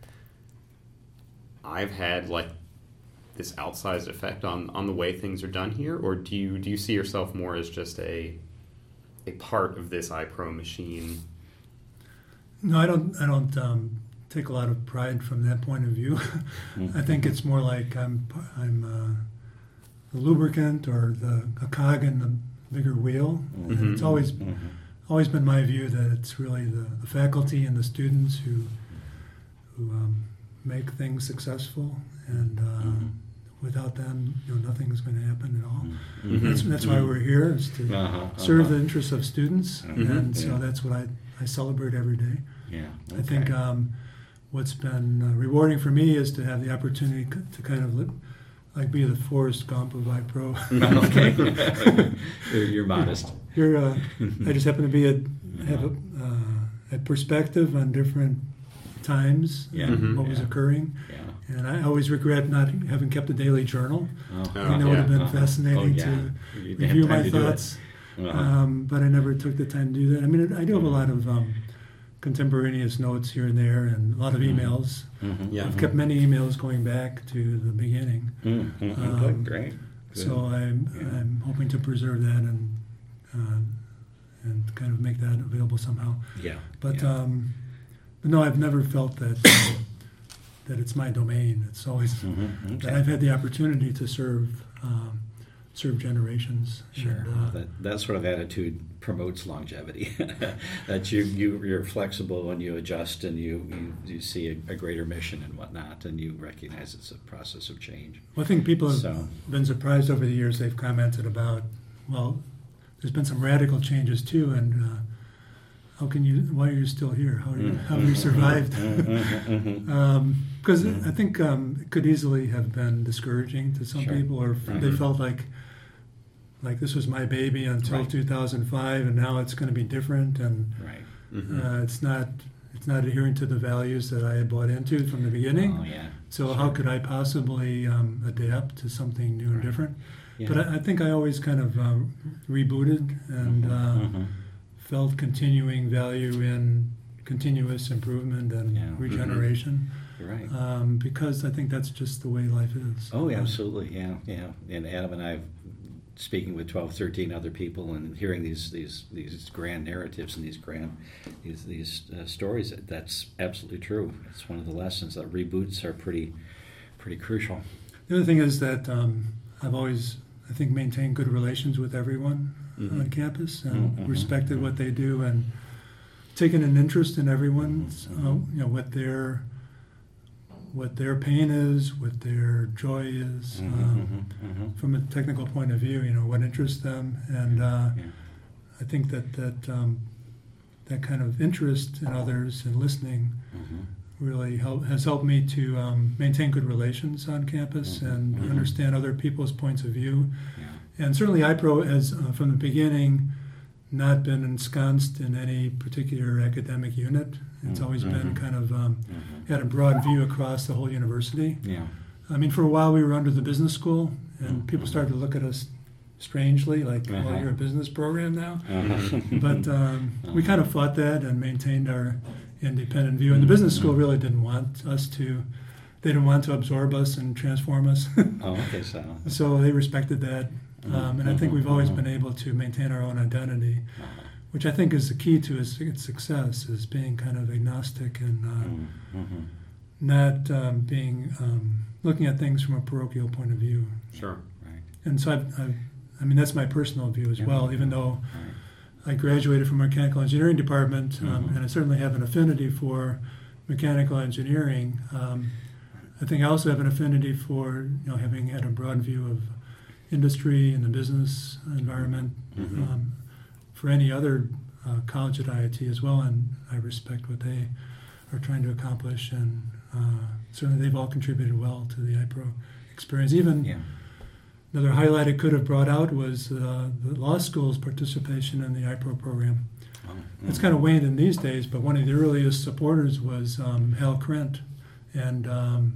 I've had like this outsized effect on, on the way things are done here, or do you do you see yourself more as just a a part of this iPro machine? No, I don't. I don't um, take a lot of pride from that point of view. Mm-hmm. I think it's more like I'm I'm uh, the lubricant or the a cog in the bigger wheel. Mm-hmm. And it's always mm-hmm. always been my view that it's really the, the faculty and the students who who um, make things successful, and uh, mm-hmm. without them, you know, nothing's going to happen at all. Mm-hmm. That's that's mm-hmm. why we're here, is to uh-huh, serve uh-huh. the interests of students, mm-hmm. and so yeah. that's what I, I celebrate every day. Yeah, okay. I think um, what's been uh, rewarding for me is to have the opportunity to kind of li- like be the Forrest Gump of iPro. Okay, you're, you're modest. You're, uh, I just happen to be a have a, uh, a perspective on different times, yeah. mm-hmm. what yeah. was occurring. Yeah. And I always regret not having kept a daily journal. Oh, I think oh, that would yeah. have been uh-huh. fascinating oh, yeah. to you review my to thoughts. Uh-huh. Um, but I never took the time to do that. I mean, I do have a lot of um, contemporaneous notes here and there, and a lot of emails. Mm-hmm. Yeah. I've kept many emails going back to the beginning. Mm-hmm. Um, Good, great. Good. So I'm, yeah. I'm hoping to preserve that and uh, and kind of make that available somehow. Yeah. But, yeah. Um, but no, I've never felt that uh, that it's my domain. It's always mm-hmm. okay. that I've had the opportunity to serve um, serve generations. Sure. And, uh, well, that that sort of attitude promotes longevity. That you you you're flexible and you adjust and you you, you see a, a greater mission and whatnot, and you recognize it's a process of change. Well, I think people have so. been surprised over the years. They've commented about, well, there's been some radical changes too, and uh, how can you? Why are you still here? How are you, how have you survived? um, because I think um, it could easily have been discouraging to some sure. people, or mm-hmm. they felt like like this was my baby until right. two thousand five, and now it's going to be different, and right. mm-hmm. uh, it's not it's not adhering to the values that I had bought into from the beginning. Oh, yeah. So sure. how could I possibly um, adapt to something new right. and different? Yeah. But I, I think I always kind of um, rebooted and mm-hmm. uh, Mm-hmm. felt continuing value in continuous improvement and Yeah. regeneration. You're right. Um, because I think that's just the way life is. Oh, yeah, absolutely, yeah, yeah. And Adam and I, speaking with twelve, thirteen other people and hearing these these these grand narratives and these grand these these uh, stories, that's absolutely true. It's one of the lessons that reboots are pretty pretty crucial. The other thing is that um, I've always, I think, maintained good relations with everyone Mhm. on campus and Mhm. respected Mhm. what they do and taken an interest in everyone's, Mhm. uh, you know, what their what their pain is, what their joy is, Mhm, um, mhm, mhm. from a technical point of view. You know, what interests them, and uh, Yeah. I think that that um, that kind of interest in others and listening Mhm. really help, has helped me to um, maintain good relations on campus Mhm. and Mhm. understand other people's points of view. Yeah. And certainly iPro has, uh, from the beginning, not been ensconced in any particular academic unit. It's Mhm. always been Mhm. kind of um, Mhm. had a broad view across the whole university. Yeah. I mean, for a while we were under the business school, and Mhm. people started to look at us strangely, like, Uh-huh. well, you're a business program now. Uh-huh. But um, we kind of fought that and maintained our independent view. And the Mm-hmm. business school really didn't want us to, they didn't want to absorb us and transform us. Oh, okay, so. So they respected that. Um, and I think we've always been able to maintain our own identity, Uh-huh. which I think is the key to its, its success, is being kind of agnostic and uh, Mhm. not um, being, um, looking at things from a parochial point of view. Sure. Right. And so I've, I've, I mean, that's my personal view as Yeah. well, even though Right. I graduated from mechanical engineering department, um, Mhm. and I certainly have an affinity for mechanical engineering. Um, I think I also have an affinity for, you know, having had a broad view of industry and the business environment Mhm. um, for any other uh, college at I I T as well, and I respect what they are trying to accomplish, and uh, certainly they've all contributed well to the iPro experience. Even Yeah. another highlight it could have brought out was uh, the law school's participation in the iPro program. Oh, It's mhm. kind of waned in these days, but one of the earliest supporters was um, Hal Krent and um,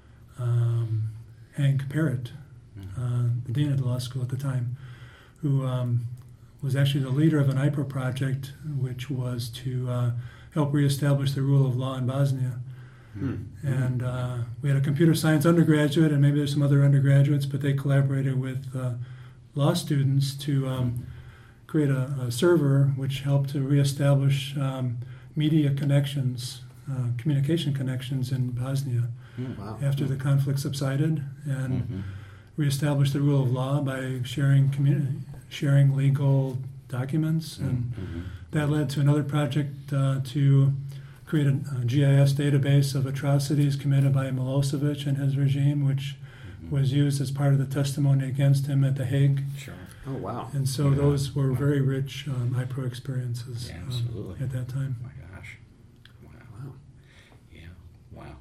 um, Hank Parrott, uh, the dean of the law school at the time, who um, was actually the leader of an iPro project, which was to uh, help reestablish the rule of law in Bosnia. Hmm. And uh, we had a computer science undergraduate, and maybe there's some other undergraduates, but they collaborated with uh, law students to um, create a, a server which helped to reestablish um, media connections, uh, communication connections in Bosnia Mhm. Wow. after the conflict subsided, and Mhm. reestablish the rule of law by sharing communi- sharing legal documents, and Mhm. that led to another project uh, to create a, a G I S database of atrocities committed by Milosevic and his regime, which Mhm. was used as part of the testimony against him at The Hague. Sure. Oh, wow. And so Yeah. those were very rich um, iPro experiences Yeah, um, absolutely. at that time. Oh my gosh. Wow. Wow. Yeah. Wow.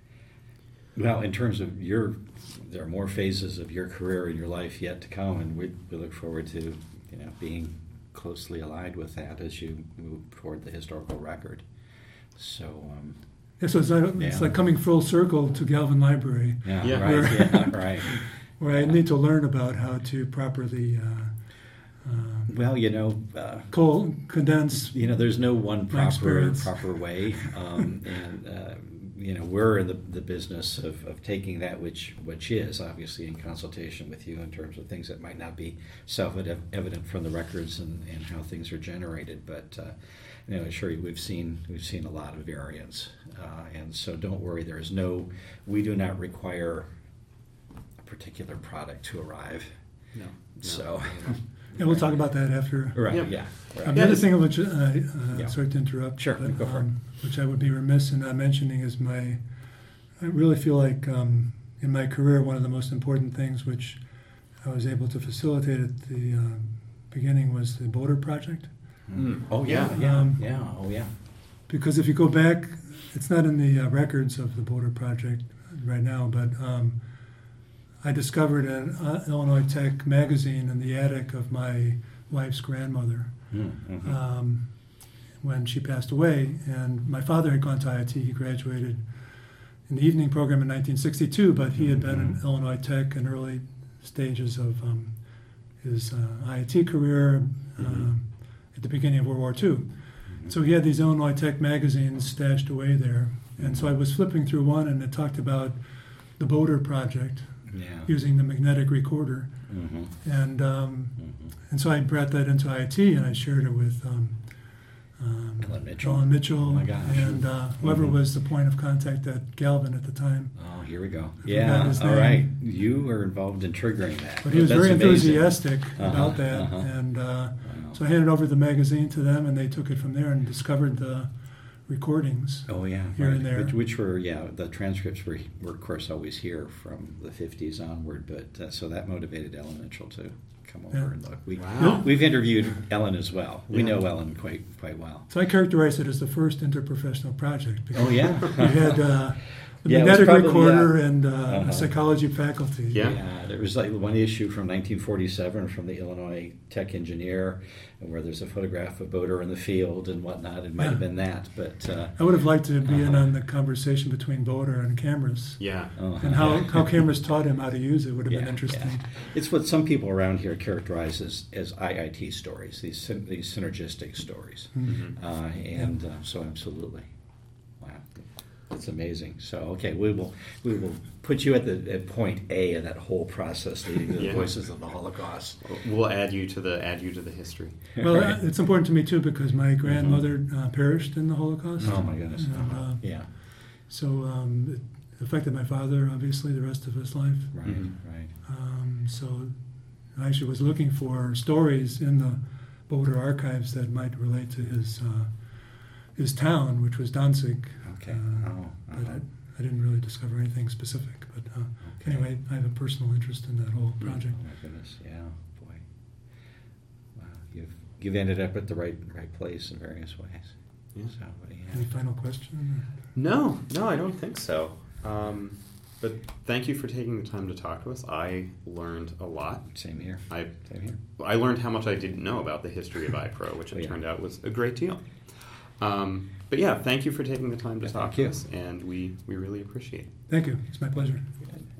Well, in terms of your, there are more phases of your career in your life yet to come, and we, we look forward to, you know, being closely allied with that as you move toward the historical record. So, um, Yeah, so it's like, it's Yeah. like coming full circle to Galvin Library, yeah, Yeah. right, yeah, right. where I need to learn about how to properly uh, uh, Well, you know, uh, co- condense. you know, there's no one My proper experience. proper way, um, and uh, you know, we're in the, the business of, of taking that which which is obviously in consultation with you in terms of things that might not be self-evident from the records and, and how things are generated, but. Uh, You know, sure, we've seen we've seen a lot of variance, uh, and so don't worry. There is no, we do not require a particular product to arrive. No. So, Yeah, we'll talk about that after. right, Yeah. yeah, right. Um, the other thing of which, uh, uh, Yeah. sorry to interrupt, Sure, but, go for it. um, which I would be remiss in not mentioning is my, I really feel like um, in my career, one of the most important things which I was able to facilitate at the uh, beginning was the Boulder Project. Mm. Oh yeah, Yeah. yeah, Um, yeah. Oh yeah. Because if you go back, it's not in the uh, records of the Boulder Project right now, but um, I discovered an uh, Illinois Tech magazine in the attic of my wife's grandmother Mm-hmm. um, when she passed away. And my father had gone to I I T. He graduated in the evening program in nineteen sixty-two, but he had been in Mhm. Illinois Tech in early stages of um, his uh, I I T career uh, Mhm. at the beginning of World War Two. So he had these Illinois Tech magazines stashed away there. And so I was flipping through one, and it talked about the Boulder Project Yeah. using the magnetic recorder. Mm-hmm. And um, Mm-hmm. and so I brought that into I I T, and I shared it with um, um, Ellen Mitchell. Ellen Mitchell, Oh my gosh. and uh, whoever Mhm. was the point of contact at Galvin at the time. Oh, here we go. I forgot Yeah, his all name. right. You were involved in triggering that. But he was That's very amazing. enthusiastic Uh-huh, about that, uh-huh. and uh, Wow. so I handed over the magazine to them, and they took it from there and discovered the recordings. Oh yeah, here right. and there. Which, which were yeah, the transcripts were, were of course always here from the fifties onward, but uh, so that motivated Ellen Mitchell to come over Yeah. and look. We Wow. we've interviewed Ellen as well. We Yeah. know Ellen quite quite well. So I characterized it as the first interprofessional project. because Oh yeah, You had uh, the Yeah, it was magnetic probably, recorder yeah. and uh, Uh-huh. a psychology faculty. Yeah. Yeah, there was like one issue from nineteen forty-seven from the Illinois Tech Engineer, where there's a photograph of Boder in the field and whatnot. It might have Yeah. been that, but uh, I would have liked to be in Uh-huh. on the conversation between Boder and cameras, Yeah. uh, and how, yeah. how cameras taught him how to use it would have Yeah, been interesting. yeah. It's what some people around here characterize as, as I I T stories, these syn- these synergistic stories, Mhm. uh, and uh, so absolutely, wow, that's amazing. So okay, we will we will put you at the at point A of that whole process leading to the Yeah. Voices of the Holocaust. We'll add you to the add you to the history. Well, Right. it's important to me too because my grandmother uh, perished in the Holocaust. Oh my goodness! And, uh, Yeah, So um, it affected my father, obviously, the rest of his life. right, Mhm. right. Um, so I actually was looking for stories in the Boulder archives that might relate to his uh, his town, which was Danzig. Okay. Uh, oh, But uh-huh. I, I didn't really discover anything specific. But uh, Okay. anyway, I have a personal interest in that whole Mm. project. Oh my goodness! Yeah, boy. Wow, you've you've ended up at the right right place in various ways. Yeah. So yeah. Any final question? No, no, I don't think so. Um, but thank you for taking the time to talk to us. I learned a lot. Same here. I Same here. I learned how much I didn't know about the history of iPro, which it Oh, yeah. turned out was a great deal. Um, but yeah, thank you for taking the time to Yeah, talk thank to you. us, and we, we really appreciate it. Thank you. It's my pleasure. Good.